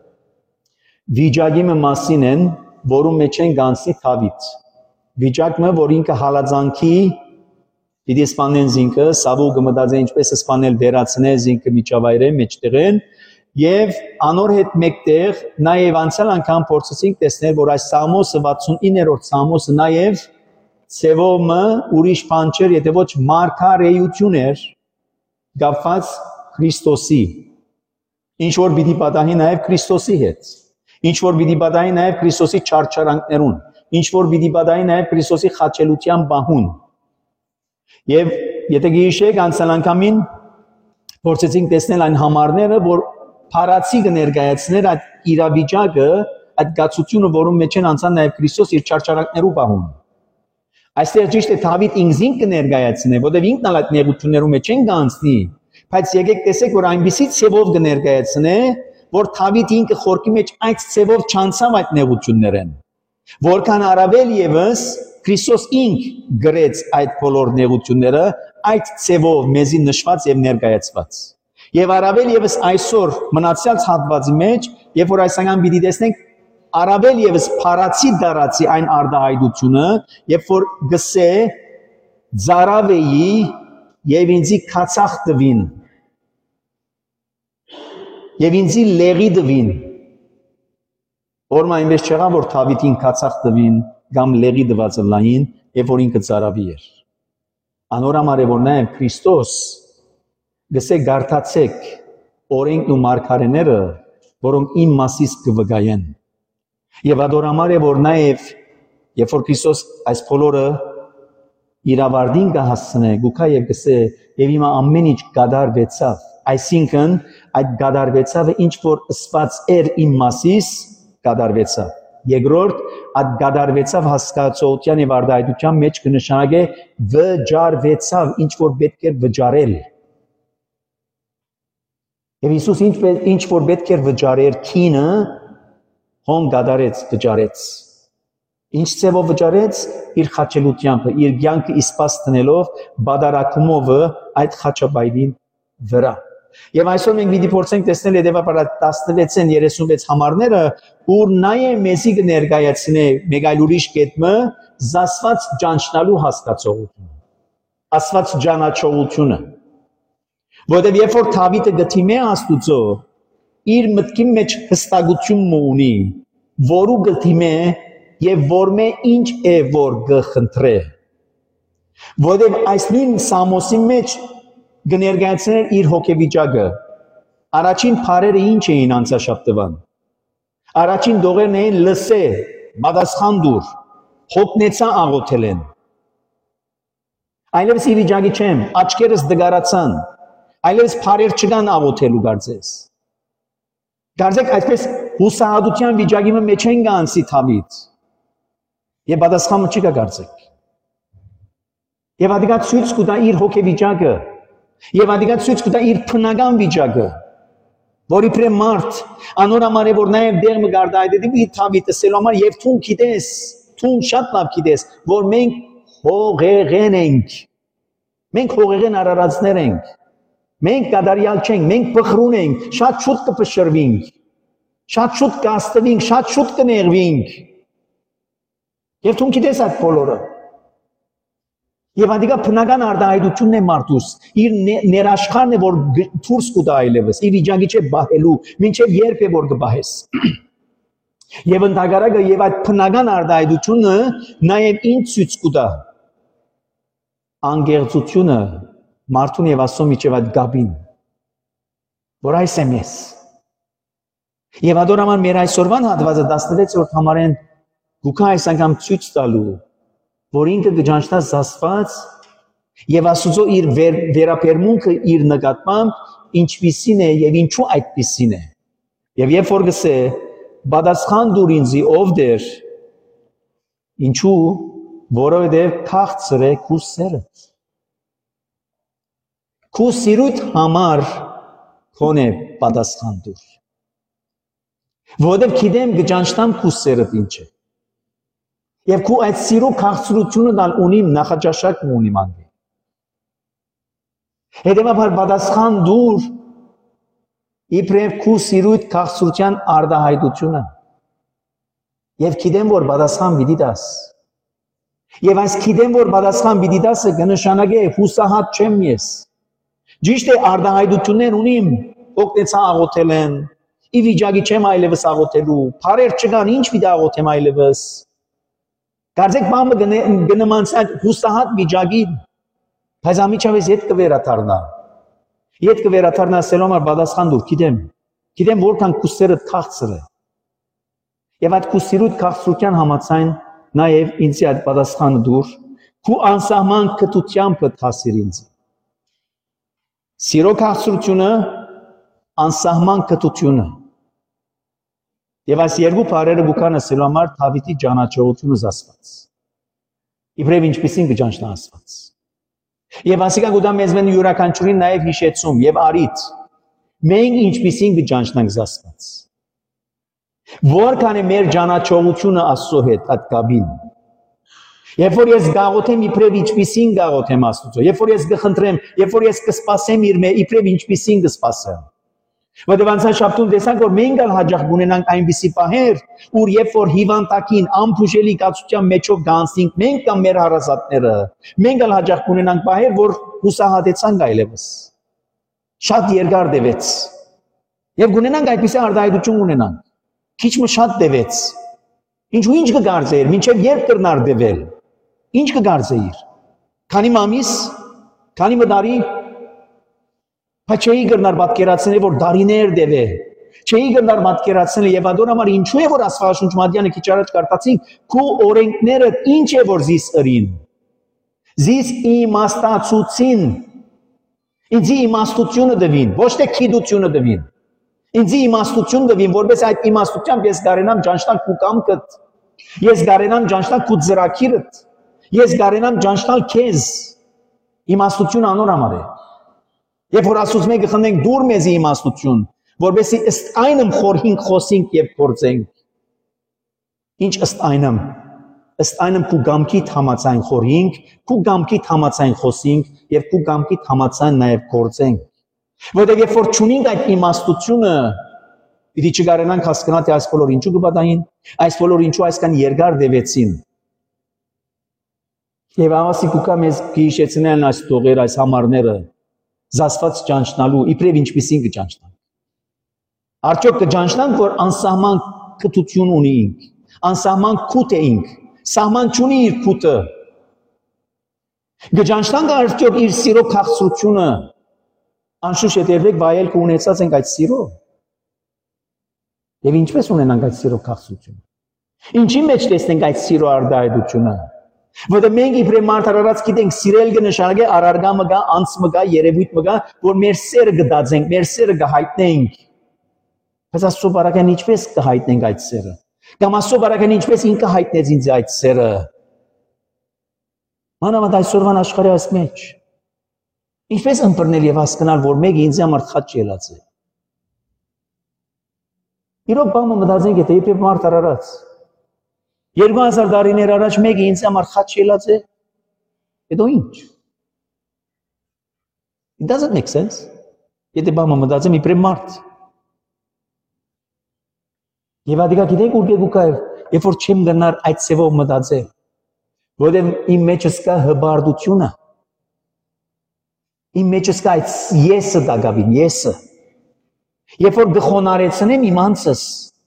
վիճակի մասին են, որում մեջ են գանցի Դավիթ։ Վիճակը, որ ինքը հալածանքի պիտի սպանեն զինքը, Սավուլը մտածել ինչպես սպանել դերացնել զինքը միջավայրի մեջտեղեն եւ անոր հետ մեկտեղ նաեւ անցյալ անգամ փորձեցինք տեսնել, որ այս Սամոսը վաթսունիններորդ Սամոսը նաեւ Սևոմը ուրիշ բան չէր, եթե ոչ մարգարեություն էր կապված Քրիստոսի, ինչ որ պիտի պատահի նաև Քրիստոսի հետ, ինչ որ պիտի պատահի նաև Քրիստոսի չարչարանքներուն, ինչ որ պիտի պատահի նաև Քրիստոսի խաչելության բահուն։ Եվ եթե գիշեք անցյալ անգամին փորձեցինք տեսնել այն համարները, որ փարացի կներկայացներ այդ իրավիճակը, այդ գացությունը, որում մեջ են անցան նաև Քրիստոս իր չարչարանքներու բահուն։ Այստեղ ճիշտ է Դավիթ ինքնին կներկայացնի, որտեղ ինքն ալ այդ նեղություններու մեջ են գանցնի, բայց եկեք տեսեք, որ այնպիսի ցևով կներկայացնի, որ Դավիթ ինքը խորքի մեջ այդ ցևով չանցավ այդ նեղություններեն, որքան առավել եւս Քրիստոս ինք գրեց այդ բոլոր նեղությունները այդ ցևով մեզի նշված եւ ներկայացված։ Եվ առավել եւս այսօր մնացյալ հատվածի մեջ, երբ որ այս անգամ պիտի տեսնենք առավել եւս փարացի դարացի այն արդահայտությունը, երբ որ գսե ծարավեի եւ ինձի քացախ տվին եւ ինձի լեղի տվին, որմա այնպես չեղավ, որ Դավիթին քացախ տվին կամ լեղի տված լային, եւ որ ինքը ծարավի էր։ Անոր համար է, որ նաեւ Քրիստոս գսե գարտացեք օրենքն ու մարգարեները, որոնք իմ մասից կվգայեն։ Եվ ադոր համար է, որ նաև, երբ որ Քրիստոս այս բոլորը իրավարդին կհասցնե, գուքա եւ գսե, եւ հիմա ամեն ինչ կատարվեցավ, այսինքն այդ կատարվեցավը ինչ որ ըսված էր իմ մասից կատարվեցավ։ Երկրորդ, այդ կատարվեցավ հասկացողության եւ արդահայտության մեջ կնշանակե վճարվեցավ, ինչ որ պետք էր վճարել։ Եվ Հիսուս ինչ, ինչ որ պետք էր վճարեր քինը, հոն գադարեց, վճարեց։ Ինչ ծևով վճարեց, իր խաչելությամբ, իր կյանքը իսպաս տնելով, բադարակումով այդ խաչաբայդին վրա։ Եվ այսօր մենք պիտի փորձենք տեսնել հետևաբար տասնվեցն երեսունվեց համարները, ուր նաև մեզի կներկայացնե մեկ այլ ուրիշ կետմը զասված ճանչնալու հասկացողությունը, ասված ճանաչողությունը։ Որտեղ երբ որ Դավիթը գտիմե Աստուծո, իր մտքի մեջ հստակություն ունի, որու գտիմե եւ որմե ինչ է որ գխնդրե։ Որտեղ այս նույն Սամոսի մեջ կներկայացներ իր հոգեվիճակը։ Առաջին փարերը ինչ էին անցաշապտվան։ Առաջին դողերն էին լսե, պատասխան դուր, հոգնեցա աղոթել են։ Այլևս ի վիճակի չեմ, աչքերս դգարացան, այլևս փարեր չկան աղոթելու կարծես։ Կարծեք այսպես հուսահատության վիճակի մեջ են գանցի թավից։ Եվ պատասխանը չի կա կարծեք։ Եվ ադիգա ցույց կտա իր հոգեվիճակը, եւ ադիգա ցույց կտա իր բնական վիճակը, որի պրե մարդ անոր համար է որ նաև դեր մը գարդա այդ դեպի թավի տեսելու համար եւ թուն գիտես, թուն շատ լավ գիտես, որ մենք հողեղեն ենք, մենք հողեղեն արարածներ ենք, մենք կադարյալ չենք, մենք բխրուն ենք, շատ շուտ կփշրվենք, շատ շուտ կաստվենք, շատ շուտ կներվենք, եւ թուն գիտես այդ բոլորը։ Եվ ադիգա բնական արտահայտությունն է մարդուս, իր ներաշխարն է, որ դուրս կուտա այլևս, իր վիճակի չէ բահելու, մինչև երբ է որ կբահես։ Եվ ընդհակառակը եւ այդ բնական արտահայտությունը նաեւ ինձ ցույց կտա անգերծությունը մարդուն եւ Աստծո միջև այդ գաբին, որ այս է մեզ։ Եվ ադորաման մեր այսօրվան հատվածը տասնվեց-րդ համարեն գուքա այս անգամ ցույց տալու, որ ինքը գճանչտա զասված եւ Աստուծո իր վեր, վերապերմունքը իր նկատմամբ ինչպիսին է եւ ինչու այդպիսին է։ Եվ երբ որ գսե բադասխան դուր ինձի ով դեր, ինչու, որովհետեւ քաղցր է քու սերը։ Քու սիրուտ համար քոնե բադասխան դուր։ Որովհետեւ գիտեմ գճանչտամ քու սերը ինչ է։ Եվ քու այդ սիրո քաղցրությունը դալ ունիմ նախաճաշակ ունիմ անգե։ Հետևաբար պատասխան դուր իբրև քու սիրույթ քաղցրության արտահայտությունը։ Եվ գիտեմ որ պատասխան պիտի տաս։ Եվ այս գիտեմ որ պատասխան պիտի տասը կնշանակե հուսահատ չեմ ես։ Ճիշտ է արտահայտություններ ունիմ, օգնեցա աղոթել են, ի վիճակի չեմ այլևս աղոթելու, փարեր չկան, ինչ պիտի աղոթեմ այլևս։ Կարծեք մամը գնմանցա հուսահատ վիճակի, բայց ամիջավես ետ կվերաթարնա։ Ետ կվերաթարնա ասելու համար պատասխան դուր, գիտեմ, գիտեմ որքան քուսերդ քաղցր է։ Եվ այդ քուսիրուտ քաղցրության համաձայն նաև ինձի այդ պատասխանը դուր, քու անսահման կտությամբ հասիր ինձ։ Սիրո քաղցրությունը, անսահման կտությունը։ Եվ այս երկու բառերը գուքան ասելու համար Դավիթի ճանաչողությունը զասված։ Իբրև ինչպիսին կճանչնա ասված։ Եվ ասիկա գուտա մեզ մեն յուրաքանչյուրին նաև հիշեցում եւ արիտ։ Մենք ինչպիսին կճանչնանք զասված։ Որքան է մեր ճանաչողությունը Աստծո հետ այդ գաբին։ Երբ որ ես գաղութեմ իբրև ինչպիսին գաղութեմ Աստծո, երբ որ ես կխնդրեմ, երբ որ ես կսպասեմ իր մե իբրև ինչպիսին կսպասեմ։ Որտեղ անցած շաբթում տեսանք որ մենք ալ հաջող ունենանք այնպիսի պահեր, ուր երբ որ հիվանդակին ամփուշելի կացության մեջով գանցինք մենք կամ մեր հարազատները, մենք ալ հաջող ունենանք պահեր, որ հուսահատեցանք այլևս։ Շատ երկար դևեց։ Եվ ունենանք այդպիսի արտահայտություն ունենանք։ Քիչ մը շատ դևեց։ Ինչու ինչ կգարձեիր, մինչև երբ կրնար դևել։ Ինչ կգարձեիր։ Քանի ամիս, քանի մդարի Բայց չէի գնար պատկերացնել, որ դարիներ դեպ է։ Չէի գնար պատկերացնել եւ ադոր համար ինչու է որ Աստվածաշունչ Մատյանը քիչ առաջ կարտացին, քու օրենքները ինչ է որ զիս ըրին։ Զիս իմաստացուցին։ Ինձի իմաստությունը դվին, ոչ թե քիդությունը դվին։ Ինձի իմաստություն դվին, որպես այդ իմաստությամբ ես գարենամ ճանչտալ քու կամքդ։ Ես գարենամ ճանչտալ քու ծրակիրդ։ Ես գարենամ ճանչտալ քեզ։ Իմաստություն անոր համար է։ Եվ որ ասուց մեկը խնդենք դուր մեզի իմաստություն, որբեսի ըստ այնմ խորհինք խոսինք եւ գործենք։ Ինչ ըստ այնմ, ըստ այնմ քու գամքիդ համացայն խորհինք, քու գամքիդ համացայն խոսինք եւ քու գամքիդ համացայն նաեւ գործենք։ Որտեղ երբ որ ճունենք այդ իմաստությունը, պիտի չգարենանք հասկանալ թե այս բոլոր ինչու կպատահին, այս բոլոր ինչու այսքան երկար դեվեցին։ Եվ ամասի կուկա մեզ կհիշեցնեն այս տողեր, այս համարները զասված ճանչնալու, իբրև ինչպիսին կճանչնանք։ Արդյոք կճանչնանք, որ անսահման կտություն ունենք, անսահման կուտ էինք, սահման չունի իր կուտը։ Կճանչնանք արդյոք իր սիրո քաղցրությունը, անշուշտ երբեք վայել կունեցած ենք այդ սիրո։ Եվ ինչպես ունենանք այդ սիրո քաղցրությունը։ Ինչի մեջ տեսնենք այդ սիրո արտահայտությունը։ Որտեղ մենք իբրև մարդ արարած գիտենք սիրել կնշանակե արարգամը գա, անցումը գա, երևույթը գա, որ մեր սերը կդածենք, մեր սերը կհայտնենք։ Բայց Աստծո բարակային ինչպես կհայտնենք այդ սերը։ Կամ Աստծո բարակային ինչպես ինքը հայտնեց ինձ այդ սերը։ Մանավանդ այսօրվան աշխարհի այս մեջ։ Ինչպես ընտրնել եւ հասկանալ, որ մեկը ինձ համար խաչ ելած է։ Իրոք բամը մտածենք, եթե իբրև մարդ արարած երկու հազար տարիներ առաջ մեկը ինձ համար խաչ ելած է, հետո ինչ։ It doesn't make sense։ Եթե բամը մտածեմ իբրև մարդ։ Եվ ադիկա գիտեք ուր գեկուկա է, երբ որ չեմ գնար այդ սևով մտածել, որտեղ իմ մեջս կա հբարդությունը, իմ մեջս կա այդ եսը դագավին, եսը, երբ որ գխոնարեցնեմ իմ անձս,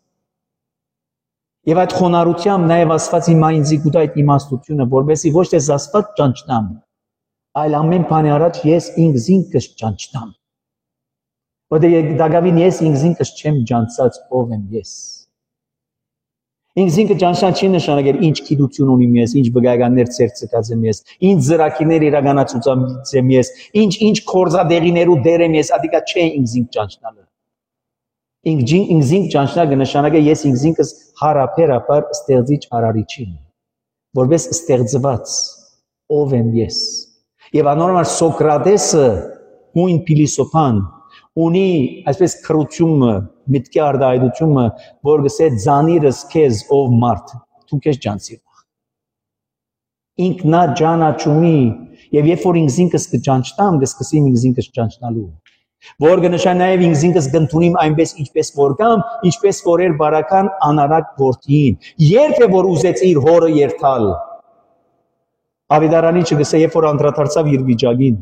եւ այդ խոնարհությամբ նաեւ Աստված իմ ինձի գուտա այդ իմաստությունը, որովհետեւ ոչ թե Աստված ճանչնամ, այլ ամեն բանի առաջ ես ինքս ինքս ճանչնամ, որտեղ դագավին ես ինքս ինքս չեմ ճանչած ով եմ ես։ Ինքս ինքը ճանչան չի նշանակել ինչ գիտություն ունիմ ես, ինչ վկայականներ ցերծկած եմ ես, ինչ զրակիներ իրականացուցած եմ ես, ինչ ինչ կորզադեղիներ ու դեր եմ ես, ադիկա չէ ինքս ինք ճանչնալը։ Ինքս ինքս ինք ճանչնալը նշանակե ես ինքս ինքս հարաբերաբար ստեղծիչ արարիչին, որպես ստեղծված ով եմ ես։ Եվ անորմալ Սոկրատեսը հույն փիլիսոփան ունի այսպես քրությունը, միտքի արտահայտությունը, որ գսե ձանիրս քեզ ով մարդ, դու քեզ ջանցիր։ Ինքնա ջանաչումի, եւ երբ որ ինքս ինքս կճանչնամ, կսկսեմ ինքս ինքս ճանչնալու։ Որ կնշանակի նաեւ ինքս ինքս կընդունիմ այնպես ինչպես որ կամ, ինչպես որ էր բարական անարակ որդին։ Երբ է որ ուզեց իր հորը երթալ։ Ավետարանի չգսե երբ որ անդրադարձավ իր վիճակին։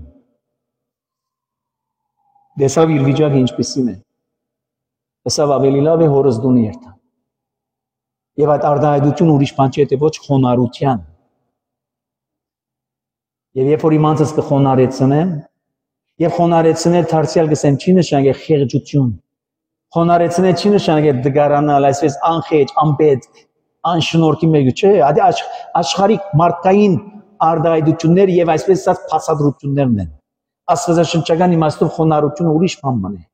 Դեսավ իր վիճակը ինչպիսին է։ Ասավ ավելի լավ է հորս դունի երթա։ Եվ այդ արտահայտությունը ուրիշ բան չէ, թե ոչ խոնարհության։ Եվ երբ որ իմ անձս կխոնարեցնեմ, եւ խոնարեցնել դարձյալ գսեմ չի նշանակե խեղճություն։ Խոնարեցնել չի նշանակե դգարանալ, այսպես անխեջ, անպետք, անշնորհքի մեկը չէ, ադի աշխարհի մարդկային արտահայտություններ եւ այսպես ասած փաստադրություններն են։ Աստվածաշնչական իմաստով խոնարհությունը ուրիշ բան է։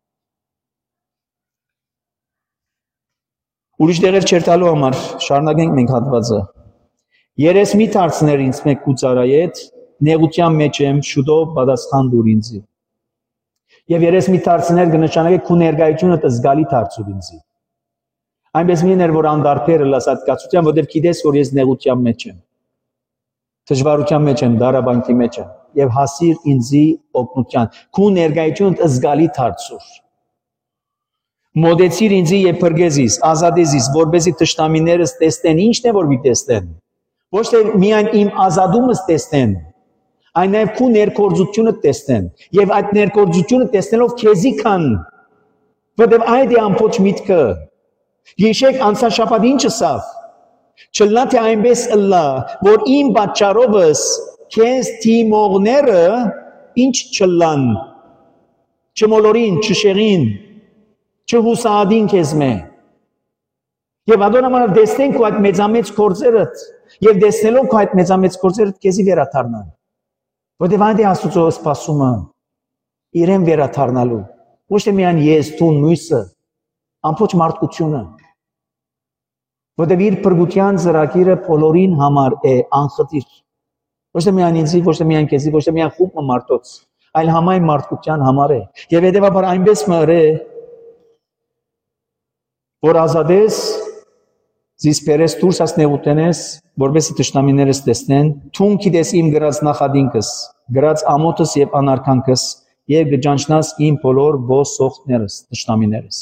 Ուրիշ դերեր չերտալու համար շարունակենք մենք հատվածը։ Երես մի դարձներ ինձ մեկ կուծարայետ, նեղության մեջ եմ, շուտով պատասխան դուր ինձի։ Եվ երես մի դարձներ կնշանակե քու ներկայությունը զգալի դարձուր ինձի։ Այնպես մին էր, որ անդարբերը լասատկացության, որտեղ գիտես, որ ես նեղության մեջ եմ։ Դժվարության մեջ եմ, դարաբանքի մեջ եմ, եւ հասիր ինձի օգնության։ Քու ներկայությունը զգալի դարձուր։ Մոդեցիր ինձի եւ փրկեզիս, ազատեզիս, որբեսի թշնամիներս տեսնեն, ինչն է որ մի տեսնեն։ Ոչ թե միայն իմ ազատումս տեսնեն, այն նաեւ քու ներկործությունը տեսնեն եւ այդ ներկործությունը տեսնելով քեզի կան, որտեղ այդ է ամբողջ միտքը։ Յեշեք անցաշապատ ինչ ասավ։ Չլնա թե այնպես ըլլա, որ իմ պատճառովս քեզ թիմողները ինչ չլան, չմոլորին, չշեղին, չհուսադին քեզ մե։ Եվ adonamar դեսնենք ու այդ մեծամեծ գործերդ եւ դեսնելով քո այդ մեծամեծ գործերդ քեզի վերաթարնան։ Որտեւ այդ է Աստծո սպասումը իրեն վերաթարնալու։ Ոչ թե միայն ես, դու, մյուսը, ամբողջ մարդկությունը։ Որտեւ իր փրկության ծրագիրը բոլորին համար է անխտիր։ Ոչ թե միայն ինձի, ոչ թե միայն քեզի, ոչ թե միայն խումբ մարդոց, այլ համայն մարդկության համար է։ Եվ հետեւաբար այնպես մը է, որ ազատես, զիս պերես դուրս ասնեղութենես, որբեսի թշնամիներս տեսնեն, թուն գիտես իմ գրած նախադինքս, գրած ամոթս եւ անարքանքս, եւ գճանչնաս իմ բոլոր ոսողներս, թշնամիներս։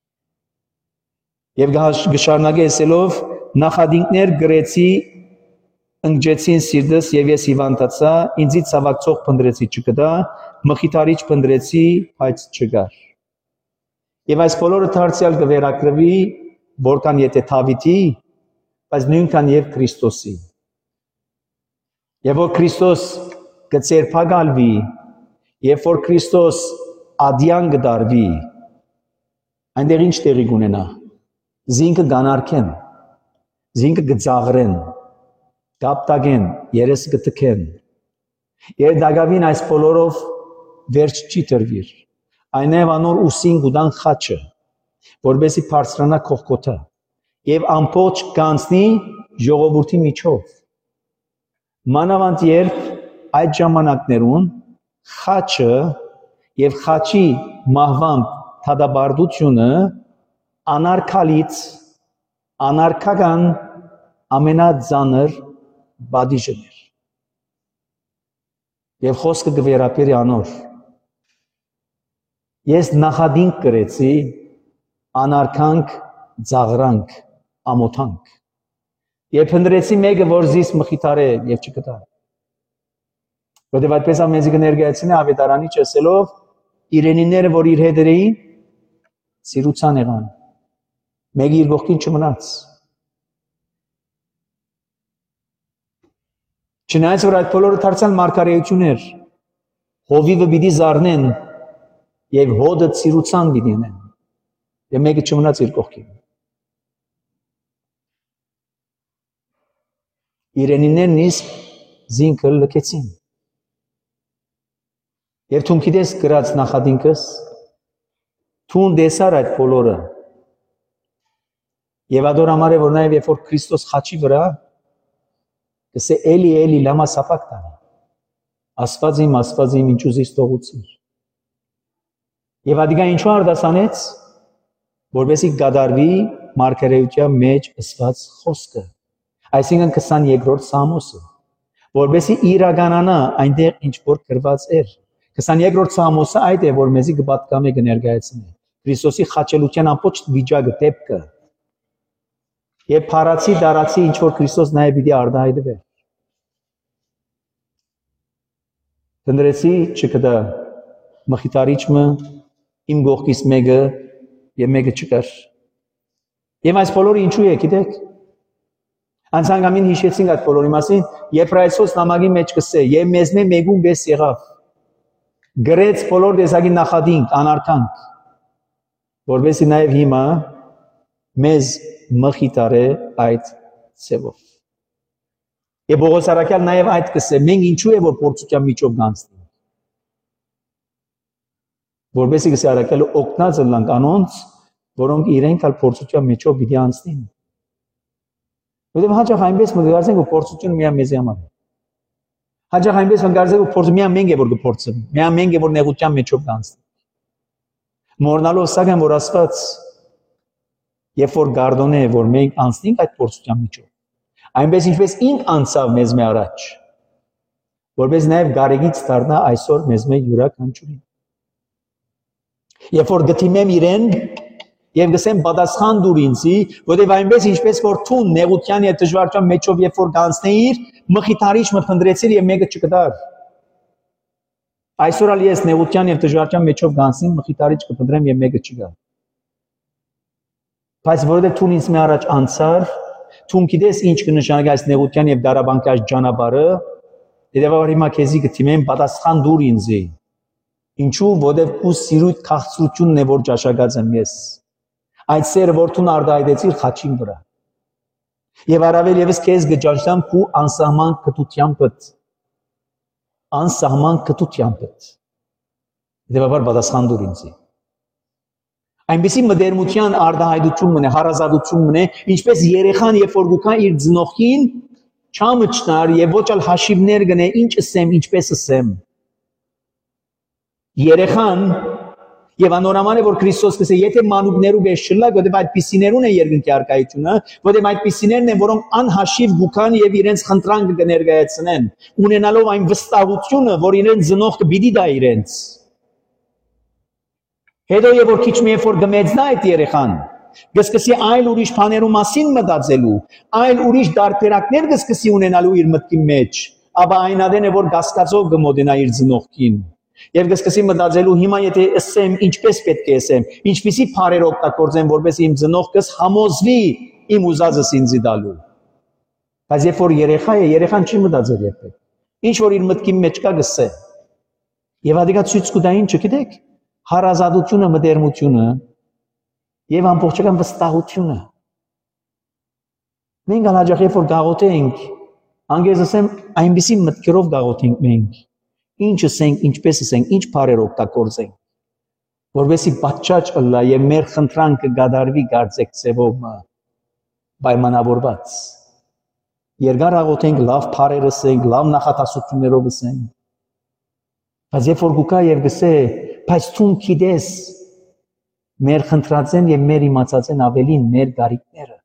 Եվ գշարնագե ասելով, նախադինքներ գրեցի, ընկջեցին սիրտս եւ ես հիվանդացա, ինձի ցավակցող փնդրեցի չկդա, մխիթարիչ փնդրեցի, բայց չգար։ Եվ այս բոլորը դարձյալ կվերակրվի, որքան եթե Դավիթի, բայց նույնքան եւ Քրիստոսի։ Եվ որ Քրիստոս կցերփակալվի, եւ որ Քրիստոս ադյան կդարվի, այնտեղ ինչ տեղի կունենա։ Զինքը գանարքեն, զինքը գծաղրեն, կապտագեն, երես կտքեն։ Երբ դագավին այս բոլորով վերջ չի տրվիր, այնև անոր ուսին գուդան խաչը, որբեսի բարձրանա կողքոթը, եւ ամբողջ կանցնի ժողովրդի միջով։ Մանավանդ երբ այդ ժամանակներուն խաչը եւ խաչի մահվան թադաբարդությունը անարքալից անարքական ամենածանր բադիժն էր։ Եվ խոսքը գվերապերի անոր։ Ես նախադինք կրեցի անարքանք, ծաղրանք, ամոթանք։ Եվ հնդրեցի մեկը, որ զիս մխիթարե եւ չկտա։ Որտեւ այդպես ամենի կներկայացնի ավետարանի չսելով իրենիները, որ իր հետ էին, սիրուցան եղան։ Մեկը իր ողքին չմնաց։ Չնայած որ այդ բոլորը դարձան մարգարեություններ, հովիվը պիտի զառնեն եւ հոդը ծիրուցան պիտի անեն։ Եվ մեկը չմնաց իր կողքին։ Իրենիներն իսկ զինքը լքեցին։ Եվ թուն գիտես գրած նախադինքս, թուն դեսար այդ բոլորը։ Եվ ադոր համար է, որ նաև երբ որ Քրիստոս խաչի վրա կսե էլի էլի լամա սապակ տանի։ Աստված իմ, Աստված իմ, ինչու զիս թողուցիր։ Եվ ադիգա ինչու արդասանեց, որովհետեւ գադարվի մարգարեության մեջ ըսված խոսքը։ Այսինքն քսաներկրորդ Սամոսը, որովհետեւ իրականանա այնտեղ ինչ որ գրված էր։ քսաներկրորդ Սամոսը այդ է, որ մեզի կպատկամի կներկայացնի։ Քրիստոսի խաչելության ամբողջ վիճակը, դեպքը։ Եվ փարացի դարացի ինչ որ Քրիստոս նաև պիտի արդահայտվեր։ Դնդրեցի չկդա մխիթարիչը իմ գողքից մեկը եւ մեկը չկար։ Եվ այս բոլորը ինչու է, գիտեք։ Անցանգամին հիշեցինք այդ բոլորի մասին, Եփրայեցոս նամակի մեջ կսե, եւ մեզ մե մեկուն վես եղավ։ Գրեց բոլոր տեսակի նախադինք, անարքանք, որովհետեւ նաև հիմա մեզ մխիթարե այդ ցևով։ Եվ Պողոս առաքյալ նաև այդ կսե, մենք ինչու է որ փորձության միջով գանցնենք։ Որովհետեւ կսե առաքյալը օգնած լանք անոնց, որոնք իրենք ալ փորձության միջով պիտի անցնեն։ Որովհետեւ հաճախ այնպես մտածենք, որ փորձությունը միայն մեզ համար է։ Հաճախ այնպես մտածենք, որ փորձը միայն մենք է որ կփորձենք, միայն մենք է որ նեղության միջով գանցնենք։ Մոռնալով սակայն որ Աստված երբ որ գարդոն է, որ մենք անցնենք այդ փորձության միջով, այնպես ինչպես ինք անցավ մեզ մե առաջ, որպես նաև գարեգից դառնա այսօր մեզ մե յուրաքանչյուրին։ Երբ որ գտիմեմ իրեն եւ գսեմ պատասխան դուր ինձի, որովհետեւ այնպես ինչպես որ թուն նեղության եւ դժվարության միջով երբ որ գանցնեիր, մխիթարիչ մփնդրեցիր եւ մեկը չկդար։ Այսօր ալ ես նեղության եւ դժվարության միջով գանցնեմ, մխիթարիչ կփնդրեմ եւ մեկը չգա։ Բայց որովհետեւ թուն ինձ մե առաջ անցար, թուն գիտես ինչ կնշանակի այս նեղության եւ դարաբանքի այս ճանապարհը, դեպի հիմա քեզի գտիմեմ պատասխան դուր ինձի։ Ինչու, որովհետեւ ու սիրույթ քաղցրությունն է որ ճաշակած եմ ես։ Այդ սերը որ թուն արդայդեցիր խաչին վրա։ Եվ առավել եւս քեզ գճանչամ քու անսահման կտությամբ։ Անսահման կտությամբ։ Դեպի պատասխան դուր ինձի։ Այնպեսի մդերմության արդահայտություն մնե, հարազատություն մնե, ինչպես երեխան երբ որ գուքա իր ծնողին չամը չնար եւ ոչ ալ հաշիվներ գնե, ինչ ասեմ, ինչպես ասեմ։ Երեխան եւ անորոման է որ Քրիստոս կսե, եթե մանուկներու վեշ չլա, որտեղ այդ պիսիներուն է երկնքի արկայությունը, որտեղ այդ պիսիներն են, որոնք անհաշիվ գուքան եւ իրենց խնդրանքը կներկայացնեն, ունենալով այն վստահությունը, որ իրենց ծնողը պիտի դա իրենց։ Հետո եւ որ քիչ մի որ գմեծնա այդ երեխան, գսկսի այլ ուրիշ բաներու մասին մտածելու, այլ ուրիշ դարբերակներ գսկսի ունենալու իր մտքի մեջ, ապա այն ադեն է որ գասկածով գմոդենա իր ծնողքին։ Եվ գսկսի մտածելու հիմա եթե ասեմ ինչպես պետք է ասեմ, ինչպիսի բառեր օգտագործեմ, որպես իմ ծնողքս համոզվի իմ ուզածս ինձի տալու։ Բայց երբ որ երեխա է, երեխան չի մտածել երբեք։ Ինչ որ իր մտքի մեջ կա գսե։ Եվ ադիգա ցույց կտա ինչ գիտեք։ Հարազատությունը, մտերմությունը եւ ամբողջական վստահությունը։ Մենք հաջող երբ որ գաղութ ենք անգեզ ասեմ, այնպիսի մտքերով գաղութենք մենք, ինչ ասենք, ինչպես ասենք, ինչ բարեր օգտագործենք, որովհետեւ պատճաճ ըլլա եւ մեր խնդրանքը գադարվի գարձեք ծևով պայմանավորված։ Երկար աղոթենք, լավ բարեր ասենք, լավ նախատասություններով ասենք։ Բայց երբ որ գուկա եւ գսե, բայց ցուն գիտես մեր խնդրածեն եւ մեր իմացած են ավելին մեր գարիկները։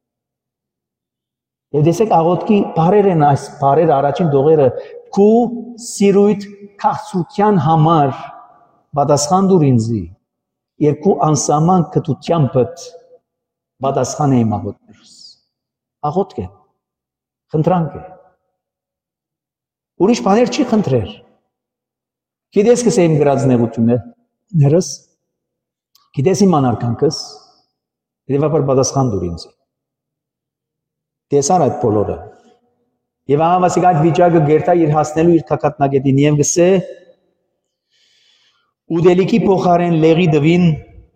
Եվ դեսեք աղոթքի բարեր են այս բարեր առաջին դողերը քու սիրույթ քաղցրության համար պատասխան դուր ինձի երկու անսահման կտությամբ պատասխան եմ աղոթներս աղոթք է խնդրանք է ուրիշ բաներ չի խնդրեր գիտես կս եմ գրած նեղություններս գիտես իմ անարկանքս հետևաբար պատասխան դուր ինձի տեսար այդ բոլորը եւ ահավասիկ այդ վիճակը գերտա իր հասնելու իր թակատնագետին եւ գսե ուդելիքի փոխարեն լեղի դվին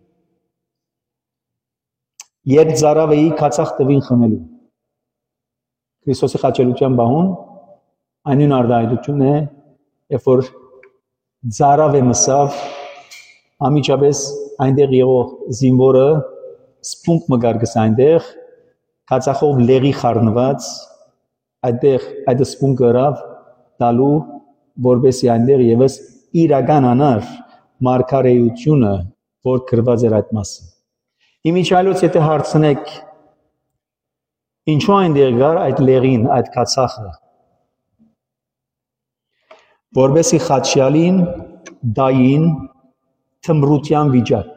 երբ ծարավեի քացախ տվին խմելու Քրիստոսի խաչելության բահուն այնուն արդայդություն է երբ որ ծարավե մսավ ամիջապես այնտեղ եղող զինվորը սպունգ մգարգս այնտեղ քացախով լեղի խառնված այդտեղ այդ սպունգը գրավ տալու որբեսի այնտեղ եւս իրական անար մարգարեությունը որ գրված էր այդ մասին իմիջայլոց եթե հարցնեք ինչու այնտեղ գար այդ լեղին այդ քացախը որբեսի խաչյալին դային թմրության վիճակ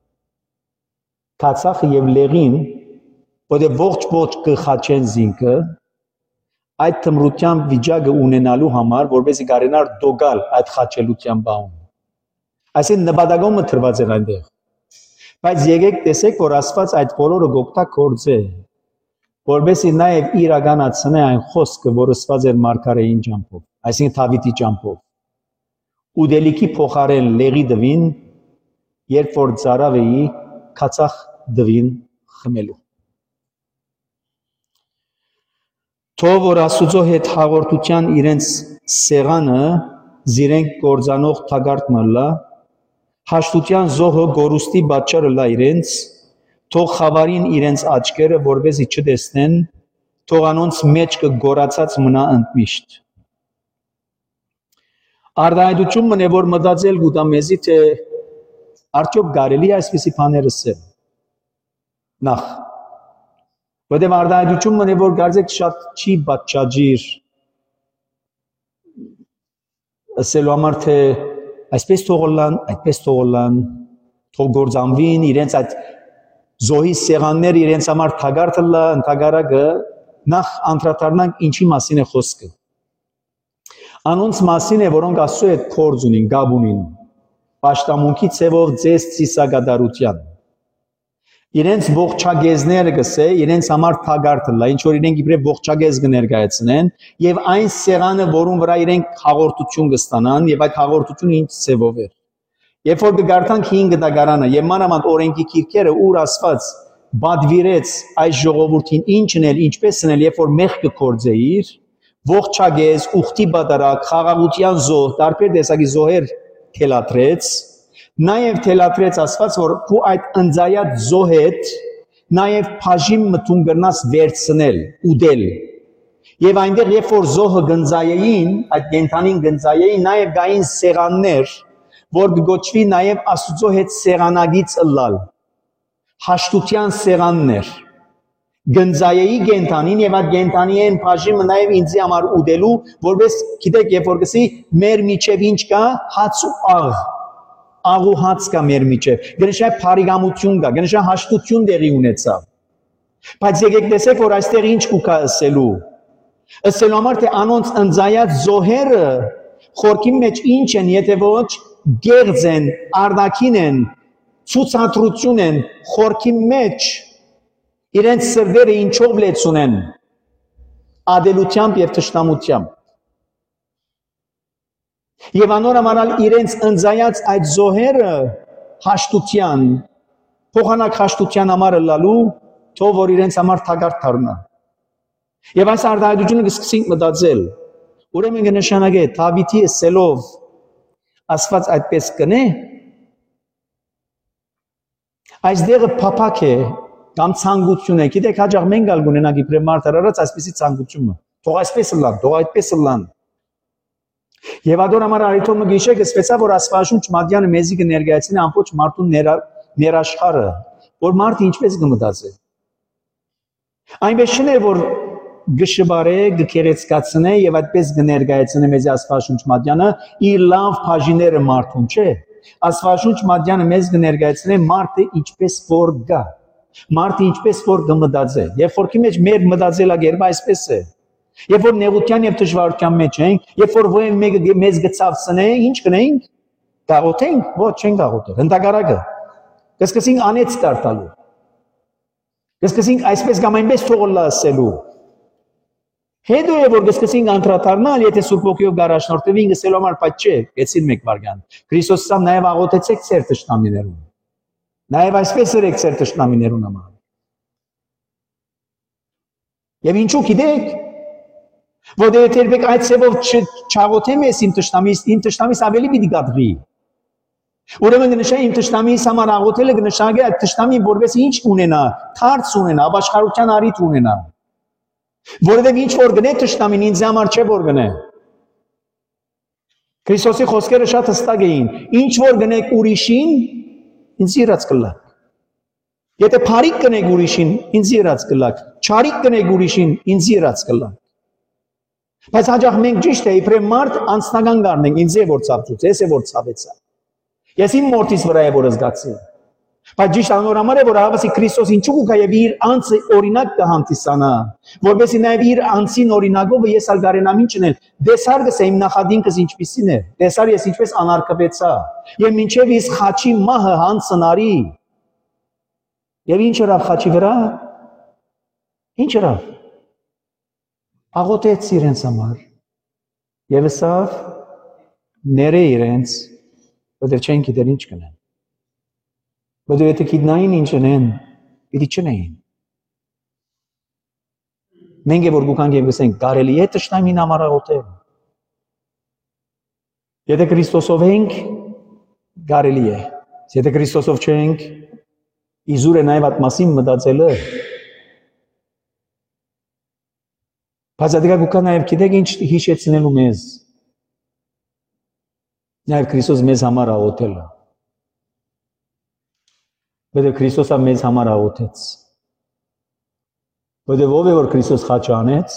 քացախը եւ լեղին որը ողջ ողջ կխաչեն զինքը այդ թմրության վիճակը ունենալու համար որովհետեւ գարենար դոգալ այդ խաչելության բան այսին նպատակումը թրված էր այնտեղ բայց եկեք տեսեք որ Աստված այդ բոլորը գոկտակորձե որովհետեւ նաև իրականացնե այն խոսքը որ ասված էր մարգարեին ճամփով այսինքն Դավիթի ճամփով ուդելիքի փոխարեն լեղի դվին երբ որ ծարավեի քացախ դվին խմելու Թող որ Աստուծո հետ հաղորդության իրենց սեղանը զիրենք կործանող թագարտ մըլլա, հաշտության զոհը գորուստի պատճառը լա իրենց, թող խավարին իրենց աչքերը, որպեսզի չտեսնեն, թող անոնց մեջքը գորացած մնա ընդմիշտ։ Արդայդություն մնե, որ մտածել գուտա մեզի, թե արդյոք կարելի է այսպիսի բաներ ասել։ Նախ Որտեղ արդայդություն մնե, որ գարձեք շատ չի պատճաջիր ասելու համար, թե այսպես թողոլան, այդպես թողոլան, թող գործանվին, իրենց այդ զոհի սեղաններ իրենց համար թագարթը լա, ընդագարակը, նախ անդրադառնանք ինչի մասին է խոսքը։ Անոնց մասին է, որոնք Աստծո հետ փորձ ունին, գաբ ունին, պաշտամունքի ցևով ձեզ ծիսագադարության Իրենց ողջագեզները գսե, իրենց համար թագարթը լա, ինչ որ իրենք իբրև ողջագեզ կներկայացնեն եւ այն սեղանը, որուն վրա իրենք հաղորդություն կստանան եւ այդ հաղորդությունը ինչ ցևով է։ Երբ որ կգարտանք հինգ դագարանը եւ մանավանդ օրենքի քիրքերը ուր Աստված բադվիրեց այս ժողովրդին ինչն էլ ինչպես նել, երբ որ մեղքը կորձեիր, ողջագեզ, ուխտի բադարակ, խաղաղության զոհ, տարբեր տեսակի զոհեր թելադրեց Նաև թելադրեց Աստված, որ քու այդ ընձայած զոհետ նաև բաժին մտուն գրնաս վերցնել, ուդել։ Եվ այնտեղ երբ որ զոհը գնձայեին, այդ գենթանին գնձայեին, նաև գային սեղաններ, որ գոչվի նաև Աստուծո հետ սեղանագից ըլլալ։ Հաշտության սեղաններ։ Գնձայեի գենթանին եւ այդ գենթանիեն բաժինը նաև ինձի համար ուդելու, որպես գիտեք, երբ որ գսի մեր միջև ինչ կա, հաց ու աղ աղու հաց կա մեր միջև, գնշա փարիգամություն կա, գնշա հաշտություն տեղի ունեցավ։ Բայց եկեք տեսեք, որ այստեղ ինչ կուկա ասելու։ Ասելու համար, թե անոնց ընձայած զոհերը խորքի մեջ ինչ են, եթե ոչ գեղձ են, արդակին են, ցուցադրություն են, խորքի մեջ իրենց սրտերը ինչով լեցուն են, ադելությամբ եւ թշնամությամբ։ Եվ անորոմանալ իրենց ընձայած այդ զոհերը հաշտության, փոխանակ հաշտության համար լալու, թող որ իրենց համար թագարտ դառնա։ Եվ այս արտահայտությունը կսկսենք մտածել, ուրեմն կնշանակե Դավիթի սելով Աստված այդպես կնե, այս դեղը փափակ է կամ ցանկություն է, գիտեք հաջող մենք ալ գունենանք իբրև մարդը արած այսպեսի ցանկությունը, թող այսպես լան, թող այդպես լան։ Եվ ադոր համար արիթոմը գիշե կսվեցա, որ Աստվածաշունչ Մատյանը մեզի կներկայացնի ամբողջ մարդու ներաշխարը, որ մարդը ինչպես կմտածի։ Այնպես չէ, որ գշբարե, գքերեցկացնե եւ այդպես կներկայացնի մեզի Աստվածաշունչ Մատյանը իր լավ բաժիները մարդուն, չէ։ Աստվածաշունչ Մատյանը մեզ կներկայացնի մարդը ինչպես որ գա, մարդը ինչպես որ կմտածի։ Երբ որ քի մեջ մեր մտածելակերպը այսպես է, երբ որ նեղության եւ դժվարության մեջ ենք, երբ որ ոյ մեկը մեզ գծավցնե, ինչ կնենք, գաղութենք, ոչ չենք գաղութել, հնդագարակը, կսկսենք անեց տարտալու, կսկսենք այսպես կամ այնպես թողոլ ասելու, հետո է որ կսկսենք անդրադառնալ, եթե Սուրբ Ոգիով գարաշնորհվի ինքսելու համար բայց չէ, կեցին մեկ վարյան, Քրիստոս ասավ նաեւ աղոթեցեք ձեր տշնամիներուն, նաեւ այսպես ըրեք ձեր տշնամիներուն համար, եւ ինչու գիտեք, Որտեղ երբեք այդ ծևով չաղոթեմ ես իմ տշնամիս, իմ տշնամիս ավելի պիտի գատվի։ Ուրեմն կնշանակի իմ տշնամիս համար աղոթելը կնշանակի այդ տշնամին որպես ինչ ունենա, թարց ունենա, ապաշխարության առիթ ունենա։ Որովհետև ինչ որ գնե տշնամին ինձ համար չէ որ գնե։ Քրիստոսի խոսքերը շատ հստակ էին։ Ինչ որ գնեք ուրիշին, ինձ իրած կլակ։ Եթե փարիկ գնեք ուրիշին, ինձ իրած կլակ։ Չարիկ գնեք ուրիշին, ինձ իրած կլակ։ Բայց հաջող մենք ճիշտ է, իբրև մարդ անձնական գարնենք, ինձ է որ ցավեցուց, ես է որ ցավեցա։ Ես իմ մորտից վրա է որ զգացի։ Բայց ճիշտ անորամար է որ հավասի Քրիստոս ինչու կգա եւ իր անձը օրինակ կհանդիսանա, որովհետեւ նաեւ իր անձին օրինակով ես ալ գարենամ ինչ ունել։ Դեսար գսե իմ նախադինքս ինչպիսին է։ Դեսար ես ինչպես անարգվեցա։ Եվ մինչեւ ես խաչի մահը հանցնարի։ Եվ ինչ հրավ խաչի վրա։ Ինչ հրավ։ Աղոթեց իրենց համար եւ ասավ ները իրենց որտեղ չեն գիտեր ինչ կնեն որտեղ եթե գիտնային ինչ ունեն պիտի չնեին մենք է որ գուքանք եւ ասենք կարելի է տշնամին համար աղոթել եթե Քրիստոսով ենք կարելի է եթե Քրիստոսով չենք իզուր է նաեւ այդ մասին մտածելը Բայց ադիգա գուկա նաև գիտեք ինչ հիշեցնելու մեզ։ Նաև Քրիստոս մեզ համար աղոթել է։ Որտեղ Քրիստոսը մեզ համար աղոթեց։ Որտեղ ով է որ Քրիստոս խաչ անեց։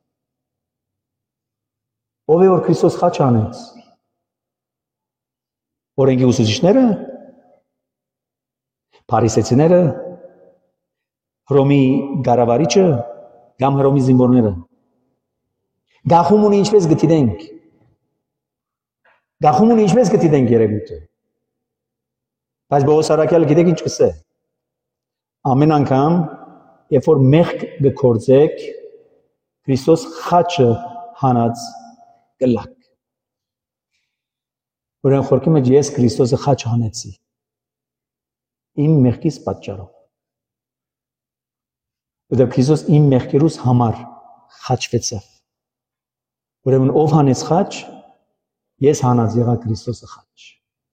Ով է որ Քրիստոս խաչ անեց։ Օրենքի ուսուցիչները, փարիսեցիները, Հռոմի գարավարիչը կամ Հռոմի զինվորները Գախումունը ինչպես գտիդենք Գախումունը ինչպես գտիդենք երևույթը Բայց Պողոս առաքյալը գիտեք ինչ կսե Ամեն անգամ երբ որ մեղք կգործեք Քրիստոս խաչը հանած կլակ Ուրեմն խորքի մեջ ես Քրիստոսը խաչ հանեցի իմ մեղքից պատճառով Որտեղ Քրիստոս իմ մեղքերուս համար խաչվեցավ Ուրեմն ով հանեց խաչ, ես հանած եղա Քրիստոսը խաչ։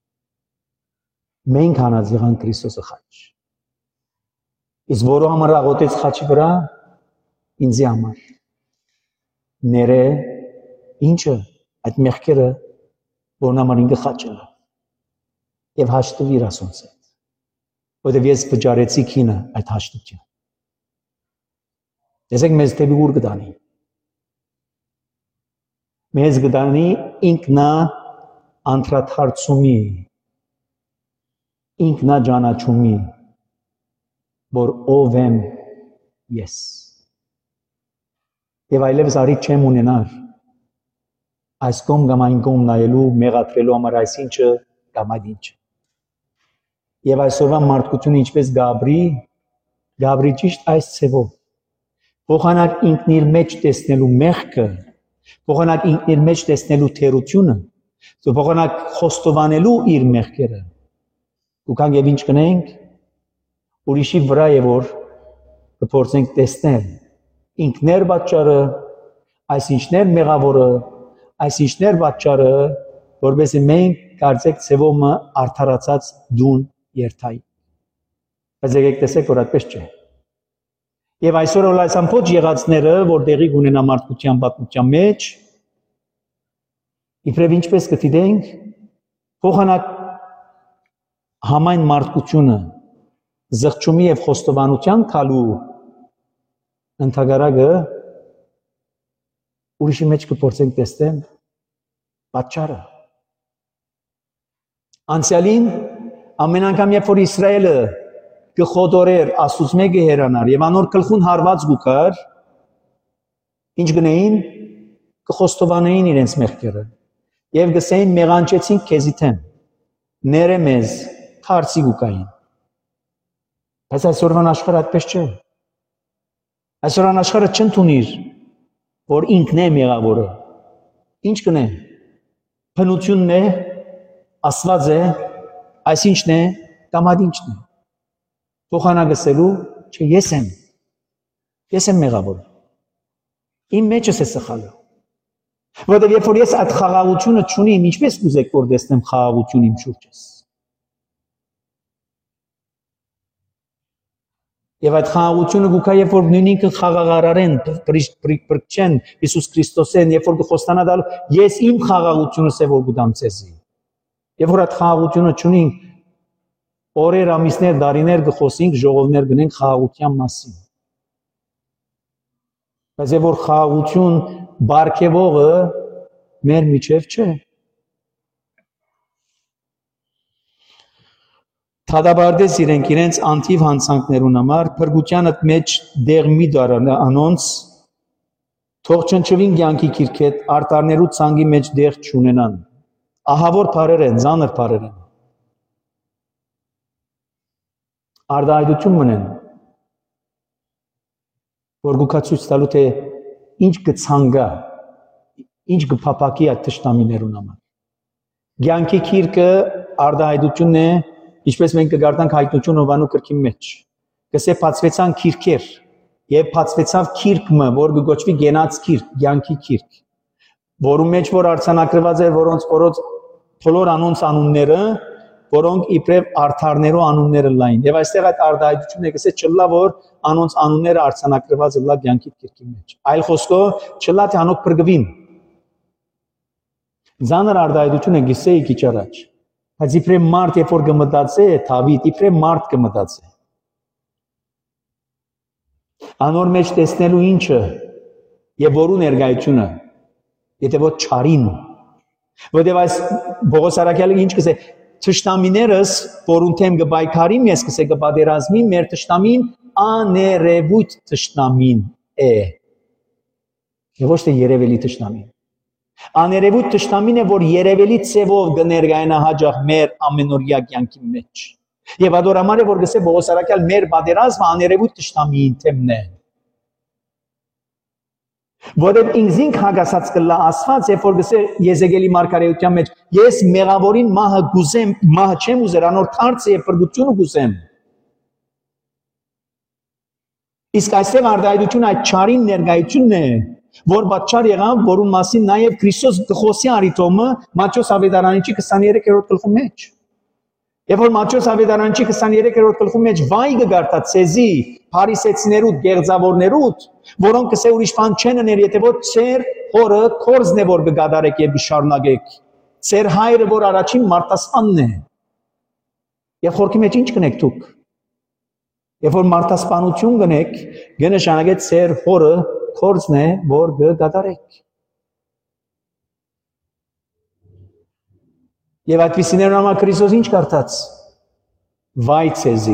Մենք հանած եղան Քրիստոսը խաչ։ Իսկ որո համար աղոթեց խաչի վրա, ինձի համար։ Ները ինչը այդ մեղքերը, որն համար ինքը խաչը է։ Եվ հաշտվի իր ասոնց հետ։ Որտեղ ես վճարեցի քինը այդ հաշտության։ Տեսեք մեզ դեպի ուր կդանի։ Մեզ գտանի ինքնա անդրադարձումի, ինքնա ճանաչումի, որ ով եմ ես։ Եվ այլևս առիթ չեմ ունենար այս կողմ կամ այն կողմ նայելու, մեղադրելու համար այս ինչը կամ այդ ինչը։ Եվ այսօրվա մարդկությունը ինչպես գաբրի, գաբրի ճիշտ այս ցևով։ Փոխանակ ինքն իր մեջ տեսնելու մեղքը Փոխանակ իր մեջ տեսնելու թերությունը, փոխանակ խոստովանելու իր մեղքերը։ Գուքանք եւ ինչ կնենք, ուրիշի վրա է որ կփորձենք տեսնել, ինքներ պատճառը, այսինչներ մեղավորը, այսինչներ պատճառը, որովհետեւ մենք կարծեք ծևոմը արդարացած դուն երթայի։ Բայց եկեք տեսեք, որ այդպես չէ։ Եվ այսօր ол այս ամբողջ եղածները, որ տեղի ունենա մարդկության պատմության մեջ, իբրև ինչպես կդիտենք, փոխանակ համայն մարդկությունը զղջումի եւ խոստովանության քալու ընդհանրակը ուրիշի մեջ կփորձենք տեսնել պատճառը։ Անցյալին ամեն անգամ երբ որ Իսրայելը կխոդորեր Աստծուց մեկը հերանար եւ անոր գլխուն հարված գուկար, ինչ գնային, կխոստովանեին իրենց մեղքերը եւ գսեին մեղանչեցին քեզի թեմ, ները մեզ թարցի գուկային։ Բայց այսօրվան աշխարհը այդպես չէ։ Այսօրվան աշխարհը չընդունիր, որ ինքն է մեղավորը։ Ինչ կնե։ Բնությունն է, Աստված է, այսինչն է, կամ ադինչն է։ Փոխանակելու, չէ, ես եմ։ Ես եմ մեղավորը։ Իմ մեջս է սխալը։ Որտեղ երբ որ ես այդ խաղաղությունը չունիմ, ինչպես կուզեք որ տեսնեմ խաղաղություն իմ շուրջս։ Եվ այդ խաղաղությունը գուկա երբ որ նույնինքը խաղաղարարեն, բրկչեն Հիսուս Քրիստոսեն, երբ որ խոստանա տալ, ես իմ խաղաղությունս է որ գուտամ ցեզի։ Երբ որ այդ խաղաղությունը չունենք, օրեր, ամիսներ, դարիներ կխոսենք, ժողովներ գնենք խաղաղության մասին։ Բայց երբ որ խաղաղություն բարգեւողը մեր միջև չէ։ Թադաբարդես իրենք իրենց անթիվ հանցանքներուն համար, փրկությանդ մեջ դեղ մի դարան անոնց, թող չնչվին կյանքի քիրքետ, արտարներու ցանկի մեջ դեղ չունենան։ Ահավոր բարեր են, ծանր բարեր են։ Արդայդություն մնեն, որ գուկացույց տալու թե ինչ կցանգա, ինչ կփապակի այդ թշնամիներուն համար։ Կյանքի քիրքը արդայդությունն է, ինչպես մենք կգարտանք հայտնություն Հովանու գրքի մեջ։ Կսե բացվեցան քիրքեր եւ բացվեցավ քիրքը, որ կգոչվի գենաց քիրք, կյանքի քիրք, որում մեջ որ արցանակրված էր որոնց որոնց բոլոր անոնց անունները, որոնք իբրև արդարներու անունները լայն։ Եվ այստեղ այդ արդայդությունը կսե չլա որ անոնց անունները արցանակրված լա կյանքի քիրքի մեջ։ Այլ խոսքով չլա թե անոնք բրգվին։ Զանր արդայդությունը գիսեի քիչ առաջ։ Բայց իբրև մարդ երբ որ կմտածե, Դավիթ իբրև մարդ կմտածե։ Անոր մեջ տեսնելու ինչը եւ որու ներկայությունը, եթե ոչ չարին։ Որտեւ այս Պողոս Արաքյալը ինչ կսե, թշնամիներս, որուն թեմ կբայքարիմ, ես կսե կպատերազմի, մեր թշնամին աներևույթ թշնամին է։ Եվ ոչ թե երևելի թշնամին։ Աներևույթ թշնամին է, որ երևելի ծևով կներկայանա հաջող մեր ամենօրյա կյանքի մեջ։ Եվ այդ համար է, որ գսե Պողոս Արաքյալ մեր պատերազմը աներևույթ թշնամիին թեմն է։ Որտեղ ինքնին հագասած կլա Աստված, երբ որ գսե Եզեկիելի մարգարեության մեջ, ես մեղավորին մահը գուզեմ, մահը չեմ ուզեր, անոր թարցը եւ փրկությունը գուզեմ։ Իսկ այստեղ արդայդությունը այդ չարին ներկայությունն է, որ պատճառ եղավ, որուն մասին նաև Քրիստոս գխոսի արիտոմը Մատթեոս ավետարանիչի քսաներեքերորդ գլխի մեջ։ Եվ որ Մատթեոս ավետարանիչի քսաներեքերորդ գլխի մեջ վայ կգարտա ցեզի, փարիսեցիներու, գեղձավորներու, որոնք կսե ուրիշ բան չեն ներ, եթե ոչ ծեր հորը կորզն է որ կգադարեք եւ շարունակեք։ Ծեր հայրը որ առաջին մարտասպանն է։ Եվ խորքի մեջ ինչ կնեք դուք։ Եվ որ մարտասպանություն կնեք, կնշանակե ծեր հորը կորզն է որ կգադարեք։ Եվ այդպիսիներուն համար Քրիստոս ինչ կարդաց։ Վայ ցեզի։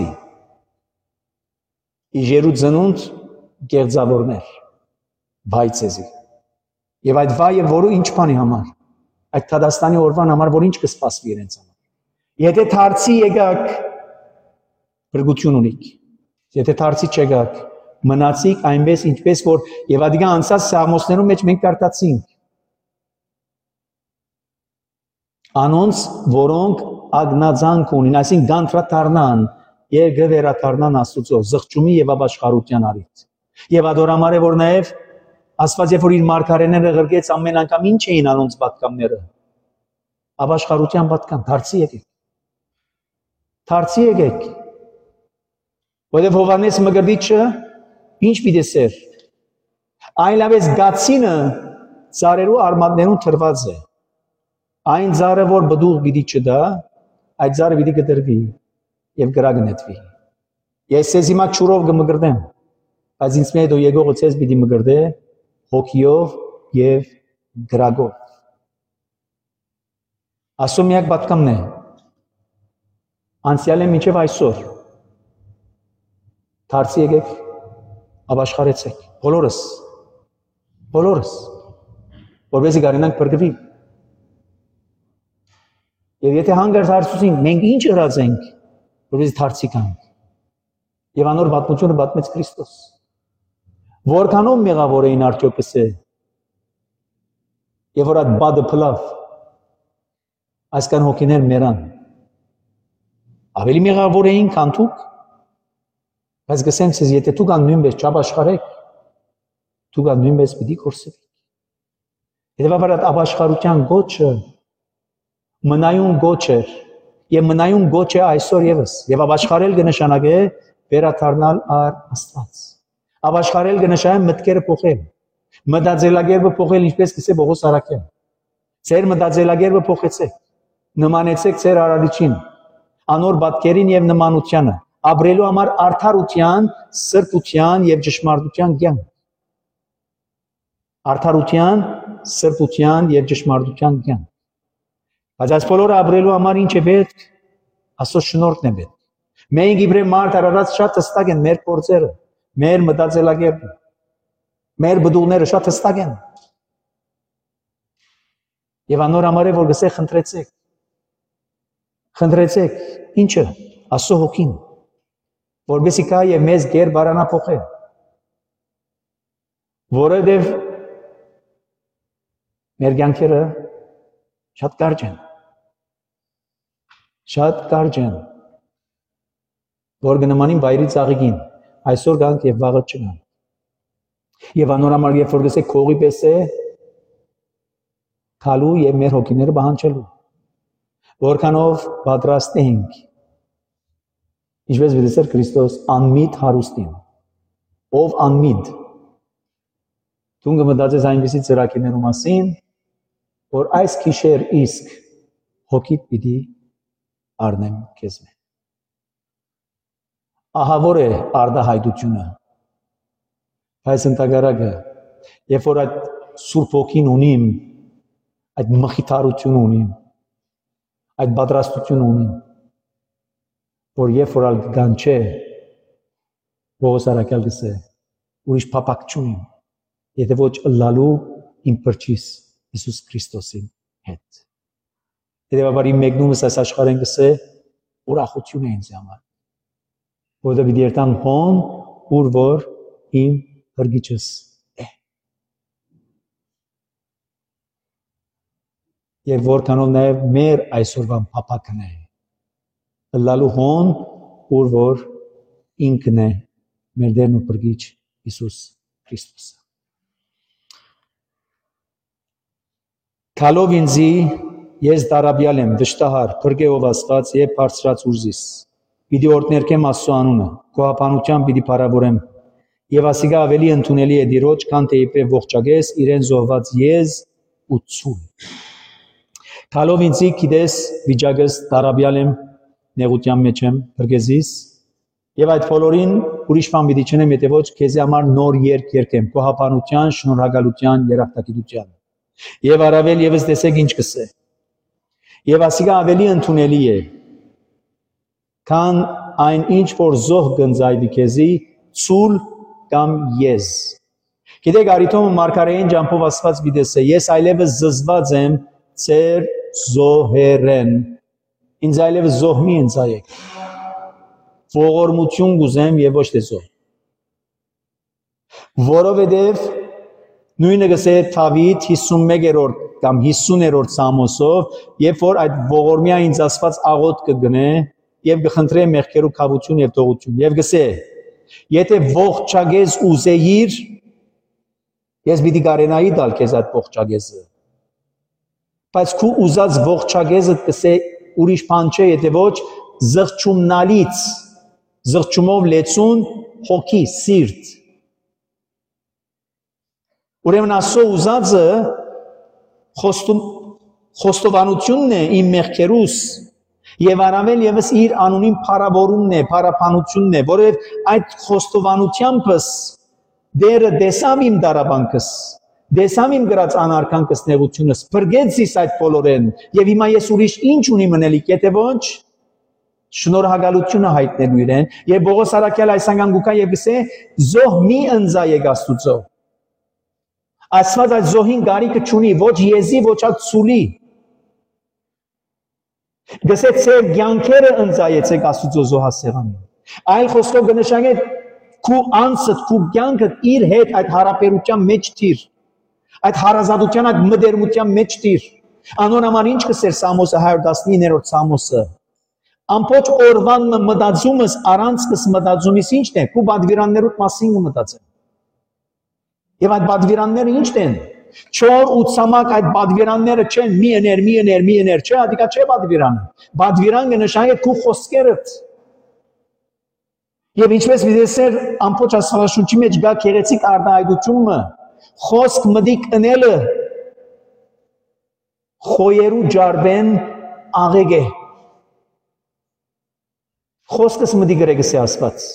Իժերու ծնունդ գեղձավորներ։ Վայ ցեզի։ Եվ այդ վայը որու ինչ բանի համար։ Այդ Թադաստանի օրվան համար որ ինչ կսպասվի իրենց համար։ Եթե թարցի եկաք բրգություն ունիք։ Եթե թարցի չեկաք, մնացիք այնպես ինչպես որ եւ ադիգա անցած սաղմոսներում մեջ մենք կարդացինք։ Անոնց, որոնք ագնացանք ունին, այսինքն գանտրատարնան եւ գվերատարնան Աստուծո, զղջումի եւ ապաշխարության արիթ։ Եվ ադորամար է որ նաև Աստված երբ որ իր մարգարեները ղրկեց ամեն անգամ ինչ էին անոնց պատկամները ապաշխարության պատկան դարձի եկեք դարձի եկեք որովհետև Հովհաննես Մկրտիչը ինչ պիտի սեր այլապես գացինը ծառերու արմատներուն թրված է այն ծառը որ բդուղ պիտի չդա այդ ծառը պիտի կտրվի եւ գրագնետվի ես ես հիմա ճուրով կմկրտեմ բայց ինձ մեջ դու եկողը ցես պիտի մկրտե հոգիով եւ գրագով ասում միակ պատկամն է անցյալը մինչև այսօր դարձի եկեք ապաշխարեցեք բոլորս բոլորս որովհետեւ գարենանք բրգվի եւ եթե հանգարց հարցուցին մենք ինչ ըրած ենք որովհետեւ դարձի կանք եւ անոր պատմությունը պատմեց Քրիստոս որքանով մեղավոր էին արդյոք է եւ որ այդ բադը փլավ այսքան հոգիներ մերան ավելի մեղավոր էին քան դուք բայց գսեմ ցեզ եթե դուք ան նույնպես չապաշխարեք դուք ան նույնպես պիտի կորսեք հետեւաբար այդ ապաշխարության գոչը մնայուն գոչ էր եւ մնայուն գոչ է այսօր եւս եւ ապաշխարել կնշանակե վերադառնալ առ Աստված ապաշխարել կնշանակե մտքերը փոխել մտածելակերպը փոխել ինչպես կսե Պողոս Արաքյան ձեր մտածելակերպը փոխեցեք նմանեցեք ձեր արարիչին անոր պատկերին եւ նմանությանը ապրելու համար արդարության սրբության եւ ճշմարտության կյանք արդարության սրբության եւ ճշմարտության կյանք բայց այս բոլորը ապրելու համար ինչ է պետք Աստծո շնորհքն է պետք մենք իբրև մարդ արարած շատ հստակ են մեր գործերը մեր մտածելակերպը մեր բդուղները շատ հստակ են եւ անոր համար է որ գսե խնդրեցեք խնդրեցեք ինչը Աստծո հոգին որովհետեւ կա եւ մեզ գեր բարանա փոխել որովհետեւ մեր կյանքերը շատ կարճ են շատ կարճ են որ գնամանին բայրի ծաղիկին այսօր գանք եւ վաղը չգանք եւ անոր համար երբ որ գսե քողի պես է քալու եւ մեր հոգիները բանջելու որքանով պատրաստ ենք ինչպես վիճեցր Քրիստոս անմիտ հարուստին ով անմիտ դու կմտածես այնպիսի ծրագիրներու մասին որ այս քիշեր իսկ հոգիդ պիտի առնեմ քեզ մե ահա որ է արդահայտությունը այս ընտագարակը երբ որ այդ սուրբ հոգին ունիմ այդ մխիթարություն ունիմ այդ պատրաստություն ունիմ որ երբ որ ալ գանչե Պողոս Արաքյալ գսե ուրիշ փապակ չունիմ եթե ոչ ըլլալու իմ փրկիչ Հիսուս Քրիստոսին հետ հետեւաբար իմ մեկնումս այս աշխարհեն գսե ուրախություն է ինձ համար որովհետեւ պիտի երթամ հոն ուր որ իմ փրկիչս է եւ որքանով նաեւ մեր այսօրվան փապակն է ըլլալու հոն ուր որ ինքն է մեր Տերն ու Փրկիչ Հիսուս Քրիստոսը Քալով ինձի ես դարաբյալ եմ վշտահար փրկեով Աստված եւ բարձրած ուրզիս պիտի օրհներկեմ Աստծո անունը գոհապանությամբ պիտի փառավորեմ եւ ասիգա ավելի ընդունելի է դիրոջ քան թե իբրև ողջագես իրեն զոհված եզ ու ցուլ Քալով ինձի գիտես վիճակս դարաբյալ եմ նեղության մեջ եմ բրգեզիս եւ այդ բոլորին ուրիշ բան պիտի չնեմ եթե ոչ քեզի համար նոր երկ երկեմ գոհապանության շնորհակալության երախտագիտության եւ առավել եւս տեսեք ինչ կսե եւ ասիգա ավելի ընդունելի է քան այն ինչ որ զոհ գնձայվի քեզի ցուլ կամ ես գիտեք արիթոմը մարգարեին ջամփով ասված գիտեսե ես այլևս զզված եմ ծեր զոհերեն ինձ այլևս զոհ մի ընծայեք ողորմություն գուզեմ եւ ոչ թե զոհ որովհետեւ նույնը գսե Դավիթ հիսունմեկերորդ կամ հիսուներորդ Սամոսով երբ որ այդ ողորմյա ինձ ասված աղոտ կգնե եւ կխնդրե մեղքերու քավություն եւ թողություն եւ գսե Եթե ողջագեզ ուզեիր, ես պիտի կարենայի տալ քեզ այդ ողջագեզը։ Բայց քու ուզած ողջագեզը կսե ուրիշ բան չէ, եթե ոչ զղջումնալից, զղջումով լեցուն հոգի, սիրտ։ Ուրեմն Աստծո ուզածը խոստովանությունն է իմ մեղքերուս եւ առավել եւս իր անունին փառավորումն է, փառաբանությունն է, որովհետեւ այդ խոստովանությանպես դերը դեսավ իմ դարաբանքս, դեսավ իմ գրած անարքանքս նեղությունս, բրգեց զիս այդ բոլորեն եւ հիմա ես ուրիշ ինչ ունի մնելիք, եթե ոչ շնորհակալությունը հայտնելու իրեն եւ Պողոս Արաքյալ այս անգամ գուկա եւ գսե զոհ մի ընձայեք Աստուծո։ Աստված այդ զոհին գարիկը չունի, ոչ եզի, ոչ այդ ցուլի։ Գսե ծեր կյանքերը ընձայեցեք Աստուծո զոհասեղանին։ Այլ խոսքով կնշանակե քու անձդ, քու կյանքդ իր հետ այդ հարաբերության մեջ տիր, այդ հարազատության, այդ մտերմության մեջ տիր։ Անոր համար ինչ կսեր Սամոսը one nineteen-րդ Սամոսը։ Ամբողջ օրվան մտածումս առանց կս մտածումից ինչն է, քու բադվիրաններուդ մասին կմտածեմ։ Եվ այդ բադվիրանները ինչն են։ Չոր ու ցամաք այդ բադվիրանները չեն մի էներ, մի էներ, մի էներ, չէ, ադիկա չէ բադվիրանը։ Բադվիրանը նշանակե քու խոսքերդ։ Եվ ինչպես վիդեսեր ամբողջ Աստվածաշունչի մեջ գա քերեցիկ արտահայտությունը, խոսք մդիկ ընելը խոյերու ջարբեն աղեգ է։ Խոսքս մդիկ գրեգս է Աստված։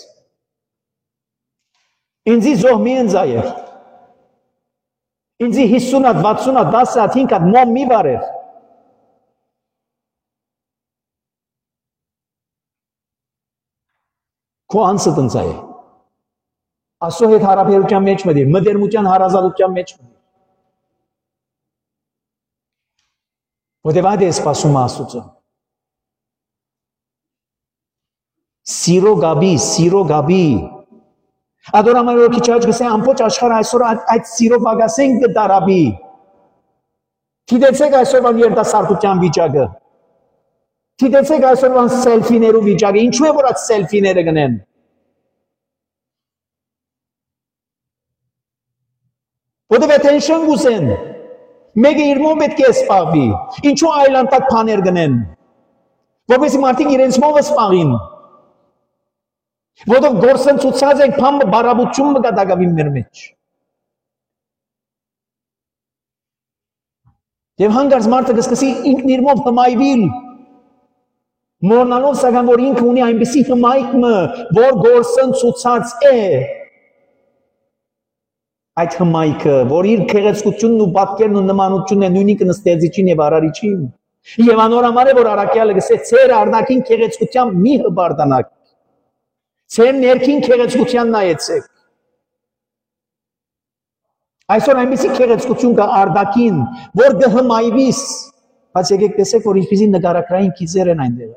Ինձի զոհ մի ընձայեր։ Ինձի հիսուն հատ, վաթսուն հատ, դասը հատ, հինգ հատ, մոմ մի վարեր։ Քո անձդ ընձայ է։ Աստծո հետ հարաբերության մեջ մտիր, մտերմության հարազատության մեջ մտիր։ Որտեւ այդ է սպասում Աստծո։ Սիրո գաբի, սիրո գաբի։ Ադորամայր որ քիչ աջ գսե ամբողջ աշխարհը այսօր այդ սիրո վագասեն կդարաբի։ Գիտեցեք այսօրվան երիտասարդության վիճակը։ Գիտեցեք այսօրվան սելֆիներու վիճակը, ինչու է որ այդ սելֆիները գնեն։ Որտեւ attention գուսեն։ Մեկը իր մոտ պետք է սպաղվի։ Ինչու այլանդակ բաներ գնեն։ Որովհետեւ մարդիկ իրենց մովը սպաղին։ Որովհետև գործընծուցած ենք փամը բարաբություն մգա դագավին մեր մեջ։ Եվ հանգարց մարդը կսկսի ինքն իր մով հմայվիլ, մորնալով սակայն որ ինքը ունի այնպիսի հմայքը, որ գործընծուցած է այդ հմայքը, որ իր քեղեցկությունն ու պատկերն ու նմանությունն է նույնիկը նստեղծիչին եւ արարիչին։ Եվ անոր համար է որ Արաքյալը գսե ծեր արդակին քեղեցկության մի հբարդանակ։ Ձեր ներքին քեղեցկության նայեցեք։ Այսօր այնպիսի քեղեցկություն կա արդակին, որ կհմայվիս, բայց եկեք տեսեք, որ ինչպիսի նկարագրային գիծեր են այնտեղ։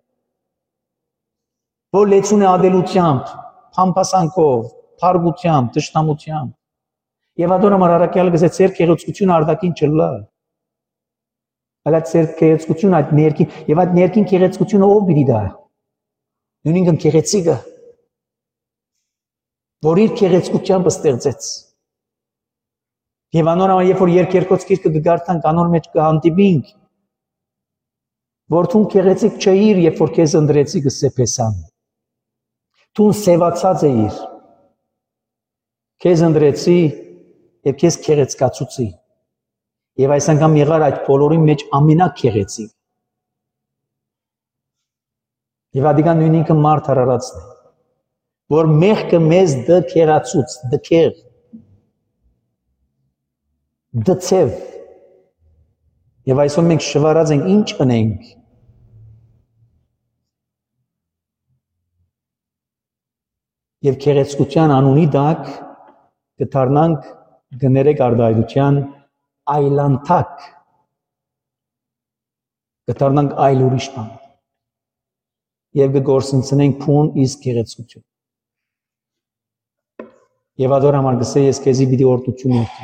Որ լեցուն է ադելությամբ, փամփասանքով, փարգությամբ, թշնամությամբ։ Եվ ադոր համար Արաքյալը գսե ձեր քեղեցկությունը արդակին չլա։ Այլ այդ ձեր քեղեցկությունը այդ ներքին, եւ այդ ներքին քեղեցկությունը ով պիտի դա։ Նույնիսկ քեղեցիկը որ իր քեղեցկությամբ ստեղծեց։ Եվ անոր համար երբ որ երկերկոց գիրքը կգարտանք, անոր մեջ կհանդիպինք, որ թուն քեղեցիկ չէիր, երբ որ քեզ ընտրեցի կսեփեսան։ Թուն սևացած էիր։ Քեզ ընտրեցի եւ քեզ քեղեցկացուցի։ Եվ այս անգամ եղար այդ բոլորի մեջ ամենակեղեցիկ։ Եվ ադիկա նույնիկը մարդ արարածն է, որ մեղքը մեզ դ քեղացուց, դքեղ, դցև։ Եվ այսօր մենք շվարած ենք ինչ ընենք։ Եվ քեղեցկության անունի դակ կդառնանք գներեք արդայդության այլանդակ, կդառնանք այլ ուրիշ բան եւ կգործընծնենք փուն իսկ քեղեցկություն։ Եվ ադոր համար գսե ես քեզի պիտի օրդություն երթեմ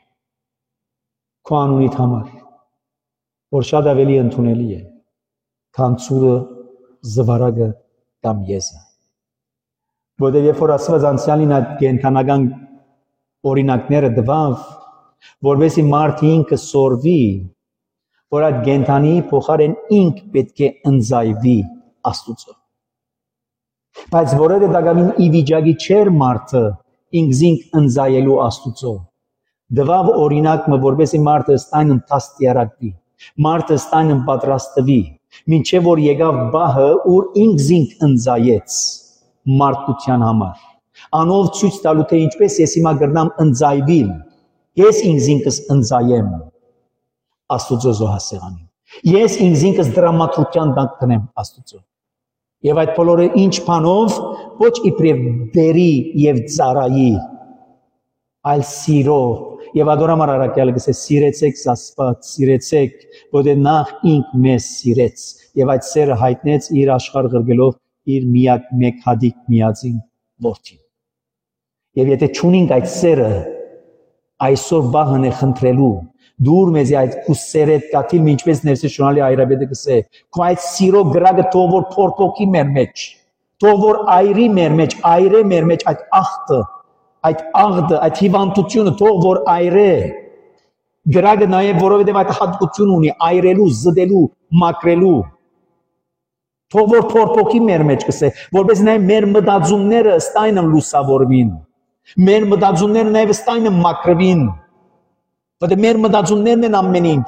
քո անունիդ համար, որ շատ ավելի ընդունելի է, քան ցուրը, զվարակը կամ եզը։ Որտեղ երբ որ Աստված անցյալին այդ կենթանական օրինակները տվավ, որովհետեւ մարդը ինքը սորվի, որ այդ կենթանի փոխարեն ինք պետք է ընձայվի Աստուծո։ Բայց որովհետեւ դակամին ի վիճակի չէր մարդը ինքզինք ընձայելու Աստուծո, դվավ օրինակը, որովհետեւ մարդը ստայն ընթաստիարակվի, մարդը ստայն պատրաստվի, մինչև որ եկավ բահը, ուր ինքզինք ընձայեց մարդկության համար։ Անով ցույց տալու թե ինչպես ես հիմա կրնամ ընձայվել, ես ինքզինքս ընձայեմ Աստուծո զոհասեղանին։ Ես ինքզինքս դրամատուրգիան տակ տնեմ Աստուծո։ Եվ այդ բոլորը ինչ բանով, ոչ իբրև դերի եւ ծառայի, այլ սիրո։ Եվ ադորամար արաքյալը գսե սիրեցեք Աստված, սիրեցեք, որտեղ նախ ինք մեզ սիրեց եւ այդ սերը հայտնեց իր աշխարհ գրգելով իր միակ մեկ հադիկ միածին որդին։ Եվ եթե չունենք այդ սերը, այսօր բահն է խնդրելու, դուր մեզի այդ կուսերետ կաթիլ, ինչպես ներսեշոնալի այրաբեդը գսե, քո այդ սիրո գրագը թող որ փորփոքի մեր մեջ, թող որ այրի մեր մեջ, այրե մեր մեջ այդ աղտը, այդ աղտը, այդ հիվանդությունը թող որ այրե։ Գրագը նաև որովհետև այդ հատկություն ունի այրելու, զդելու, մաքրելու։ Թող որ փորփոքի մեր մեջ գսե, որպես նաև մեր մտածումները ստայն են լուսավորվին։ Մեր մտածումները նաև ստայն են մաքրվին։ Որտե մեր մտածումներն են ամեն ինչ։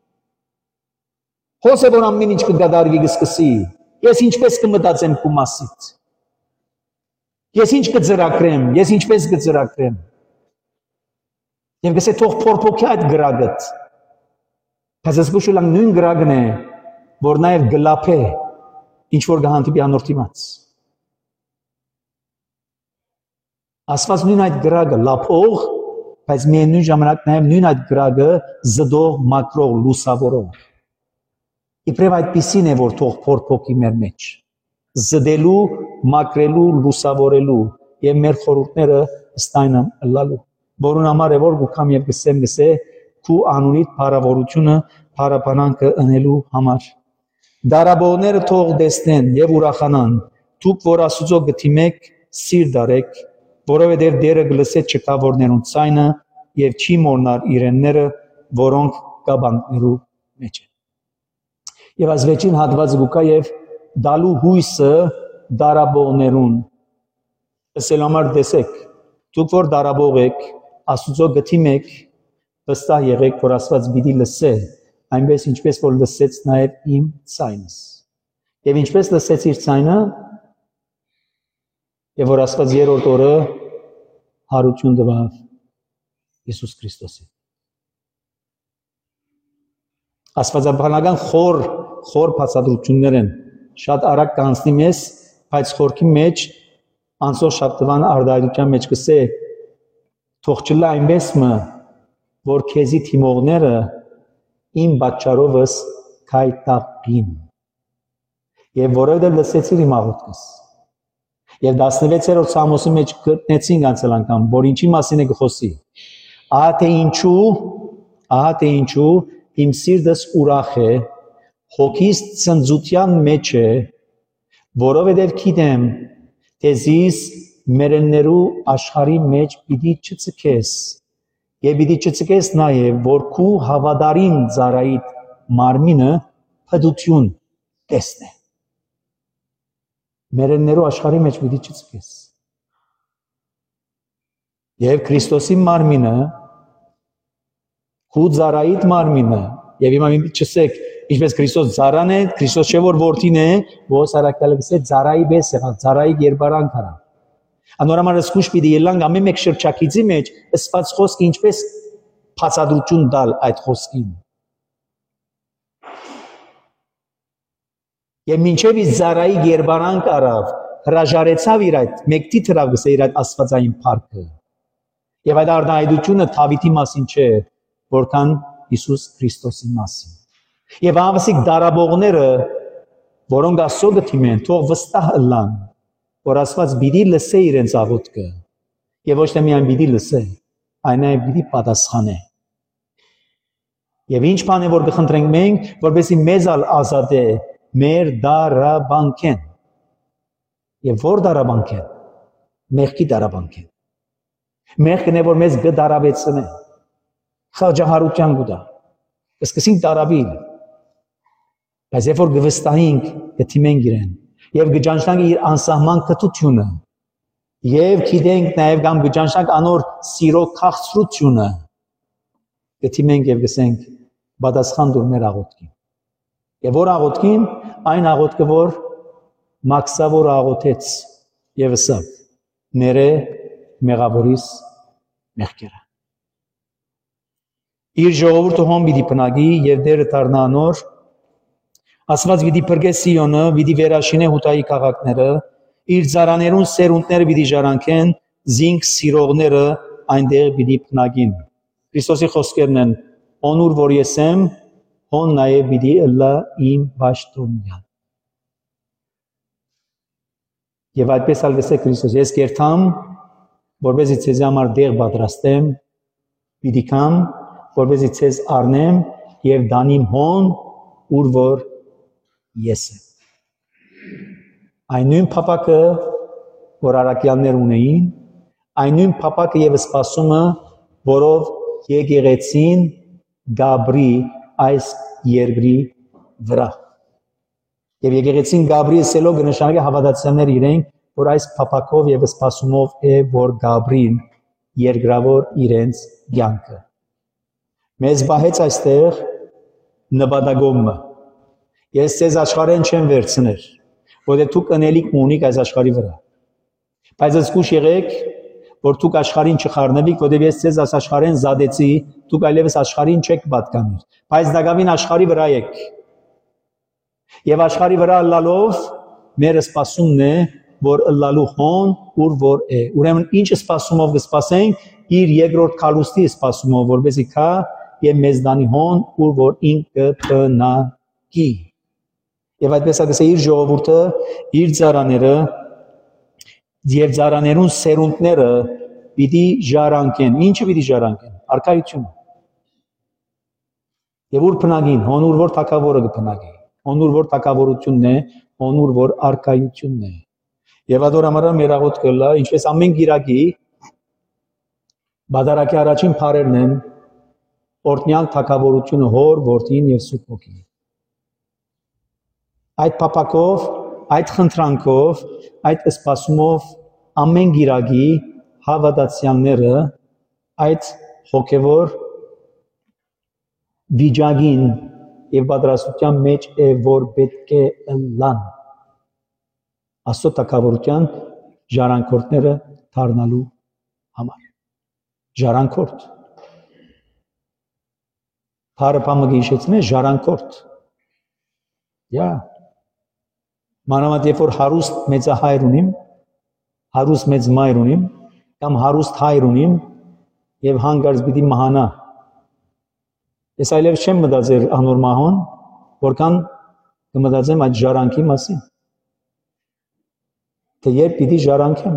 Հոսե որ ամեն ինչ կդադարվի կսկսի։ Ես ինչպես կմտածեմ քո մասից։ Ես ինչ կծրագրեմ, ես ինչպես կծրագրեմ։ Եվ գսե թող փորփոքի այդ գրագդ։ Բայց զգուշուլան նույն գրագն է, որ նաև գլափե, ինչ որ գահանտիպի անորթի մած։ Աստված նույն այդ գրագը լափող, բայց միևնույն ժամանակ նաև նույն այդ գրագը զդող, մաքրող, լուսավորող։ Իբրև այդպիսին է, որ թող փորփոքի մեր մեջ, զդելու, մաքրելու, լուսավորելու եւ մեր խորհուրդները ստայնը լալու։ Որուն համար է որ գուքամ եւ գսեմ գսե քու անունիդ փառավորությունը փառաբանանքը ընելու համար։ Դարաբողները թող տեսնեն եւ ուրախանան, դուք որ Աստուծո գտիմեք, սիր դարեք, որովհետեւ Տերը գլսե չկավորներուն ցայնը եւ չի մորնար իրենները, որոնք կաբանքներու մեջ են։ Եվ ազվեջին հատված գուկա եւ դալու հույսը դարաբողներուն։ Ասել համար տեսեք, դուք որ դարաբող եք, Աստուծո գտիմեք, վստահ եղեք, որ Աստված պիտի լսե, այնպես ինչպես որ լսեց նաև իմ ցայնս։ Եվ ինչպես լսեց իր ցայնը, եւ որ Աստված երրորդ օրը հարություն տվավ Հիսուս Քրիստոսին։ Աստվածաբանական խոր խոր բացատրություններ են, շատ արագ կանցնի մեզ, բայց խորքի մեջ անցող շաբթվան արդարության մեջ կսե թող չլա այնպես մը, որ քեզի թիմողները իմ պատճառովս քայտապին։ Եվ որովհետև լսեցիր իմ աղոթքս։ Եվ տասնվեցերորդ Սամոսի մեջ գտնեցինք անցել անգամ, որ ինչի մասին է գխոսի։ Ահա թե ինչու, ահա թե ինչու իմ սիրտս ուրախ է, հոգիս ծնծության մեջ է, որովհետև գիտեմ, թե զիս մերեններու աշխարհի մեջ պիտի չծկես, եւ պիտի չծկես նաեւ, որ քու հավատարիմ ծառայիդ մարմինը փդություն տեսնե։ Մերեններու աշխարհի մեջ պիտի չծկես։ Եվ Քրիստոսի մարմինը, քու ծառայիդ մարմինը, եւ հիմա չսեք, ինչպես Քրիստոս ծառան է, Քրիստոս չէ որ որդին է, ո՞ս արակալը գսե ծառայի պես եղա, ծառայի երբարանք արա։ Անորամար սկուշ պիտի ելանք ամեն մեկ շրջակիցի մեջ, ըսված խոսքը ինչպես բացատրություն տալ այդ խոսքին։ Եվ մինչև իր ծառայի երբարանք արավ, հրաժարեցավ իր այդ մեկտի թրավ գսե իր այդ աստվածային փառքը։ Եվ այդ արդայդությունը Դավիթի մասին չէ, որքան Հիսուս Քրիստոսի մասին։ Եվ ավասիկ դարաբողները, որոնք Աստծո գտիմեն, թող վստահ ըլլան, որ Աստված պիտի լսե իրենց աղոթքը, եւ ոչ թե միայն պիտի լսե, այլ նաեւ պիտի պատասխանե։ Եվ ինչ բան է որ կխնդրենք մենք, որպեսզի մեզ ալ ազատե մեր դարաբանքեն։ Եվ որ դարաբանքեն։ մեղքի դարաբանքեն։ Մեղքն է, որ մեզ գդարավեցնե, խաչահարության գուտա, կսկսենք դարավիլ, բայց երբ որ գվստահենք, գթիմենք իրեն, և գճանչնանք իր անսահման կտությունը, և գիտենք նաև կամ գճանչնանք անոր սիրո քաղցրությունը, գթիմենք և գսենք, պատասխան դուր մեր աղոթքին։ Եվ որ աղոթքին, այն աղոթքը, որ մաքսավոր աղոթեց և ըսավ, ներե մեղավորիս մեղքերը։ Իր ժողովուրդը հոն պիտի բնակի և դերը դառնա անոր, Աստված պիտի փրկե Սիոնը, պիտի վերաշինե Հուդայի քաղաքները, իր ծառաներուն սերունդները պիտի ժառանգեն, զինք սիրողները այնտեղ պիտի բնակին։ Քրիստոսի խոսքերն են, «Օնուր որ ես եմ, հոն նաև պիտի ըլլա իմ պաշտոնյալ»։ Եվ այդպես ալ գսե Քրիստոս, ես կերթամ, որպեսզի ցեզի համար դեղ պատրաստեմ, պիտի կամ, որպեսզի ցեզ առնեմ և դանիմ հոն, ուր որ ես եմ։ Այն նույն փապակը, որ առաքյալներ ունեին, այն նույն փապակը և սպասումը, որով եկեղեցին գաբրի այս երկրի վրա։ Եվ եկեղեցին գաբրի ասելով կնշանակի հավատացյալներ իրենք, որ այս փապակով և սպասումով է, որ գաբրին երկրավոր իրենց կյանքը։ Մեզ բահեց այստեղ նպատակումը։ Ես ձեզ աշխարհեն չեմ վերցներ, որտեղ դուք ընելիք ունիք այս աշխարհի վրա։ Բայց զգուշ եղեք, որ դուք աշխարհին չխառնվիք, որտեղ ես ձեզ այս աշխարհեն զադեցի, դուք այլևս աշխարհին չեք պատկանիր, բայց դակավին աշխարհի վրա եք։ Եվ աշխարհի վրա ըլլալով մեր սպասումն է, որ ըլլալու հոն, ուր որ է։ Ուրեմն ինչ սպասումով կսպասենք, իր երկրորդ քալուստի սպասումով, որպեսզի քա եւ մեզ դանի հոն, ուր որ ինքը բնակի։ Եվ այդպես ասե իր ժողովուրդը, իր ծառաները եւ ծառաներուն սերունդները պիտի ժառանգեն։ Ինչը պիտի ժառանգեն։ Արքայությունը։ Եվ ուր բնակին, հոնուր որ թակավորը կբնակի, հոնուր որ թակավորությունն է, հոնուր որ արքայությունն է։ Եվ ադոր համար մեր աղոթքը լա, ինչպես ամեն գիրակի բادرակի առաջին բառերն են օրտնյալ թակավորությունը հոր, որդին եւ սուրբ ոգին։ Այդ փապակով, այդ խնդրանքով, այդ սպասումով ամեն գիրակի հավատացյալները այդ հոգևոր վիճակին եւ պատրաստության մեջ է, որ պետք է ըլլան Աստծո թակավորության ժառանգորդները դառնալու համար։ Ժառանգորդ։ Բառը բամը հիշեցնե ժառանգորդ։ Յա մանավանդ երբ որ հարուստ մեծահայր ունիմ, հարուստ մեծ մայր ունիմ, կամ հարուստ հայր ունիմ եւ հանգարց պիտի մահանա։ Ես այլևս չեմ մտածեր անոր մահon, որքան կմտածեմ այդ ժառանգի մասին։ Թե երբ պիտի ժառանգեմ։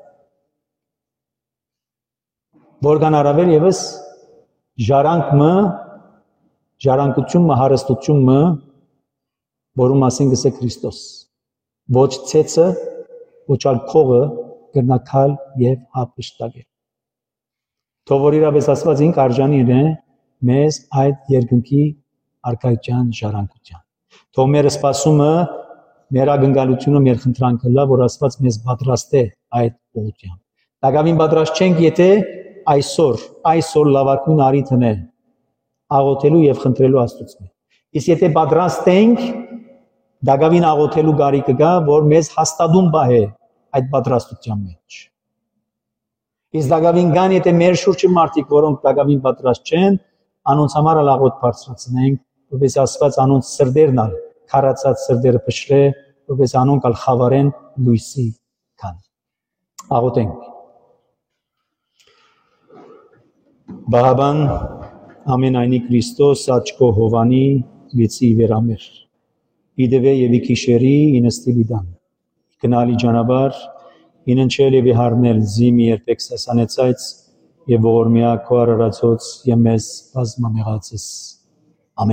Որքան առավել եւս ժառանգը, ժառանգությունը, հարստությունը, որում մասին գսե Քրիստոս։ Ոչ ցեցը, ոչ ալ փողը կրնակալ եւ հապշտակել։ Թող որ իրապես Աստված ինք արժանին է մեզ այդ երկնքի արքայության ժառանգության։ Թող մեր սպասումը, մեր ակնկալությունը, մեր խնդրանքը լա, որ Աստված մեզ պատրաստե այդ ուղղությամբ։ Դակավին պատրաստ չենք, եթե այսօր, այսօր լավագույն առիթն է աղոթելու եւ խնդրելու Աստծուց։ Իսկ եթե պատրաստ ենք, դակավին աղոթելու գարիկը գա, որ մեզ հաստատում բահե այդ պատրաստության մեջ։ Իսկ դակավին կան, եթե մեր շուրջը մարդիկ, որոնք դակավին պատրաստ չեն, անոնց համար աղոթ բարձրացնենք, որպես Աստված անոնց սրտերն ալ քարացած սրտերը փշրե, որպես անոնք ալ խավարեն լույսի քան։ Աղոթենք։ Բահաբան ամենայնի Քրիստոս աչքո հովանի լիցի վերամեր։ Իդևե եւ իքիշերի ինստիլիդան։ Գնալի ջանաբար ինընչել եւ իհարնել զիմի երբեք սասանեցայց եւ ողորմյա քո արարածոց եւ մեզ բազմամեղացես։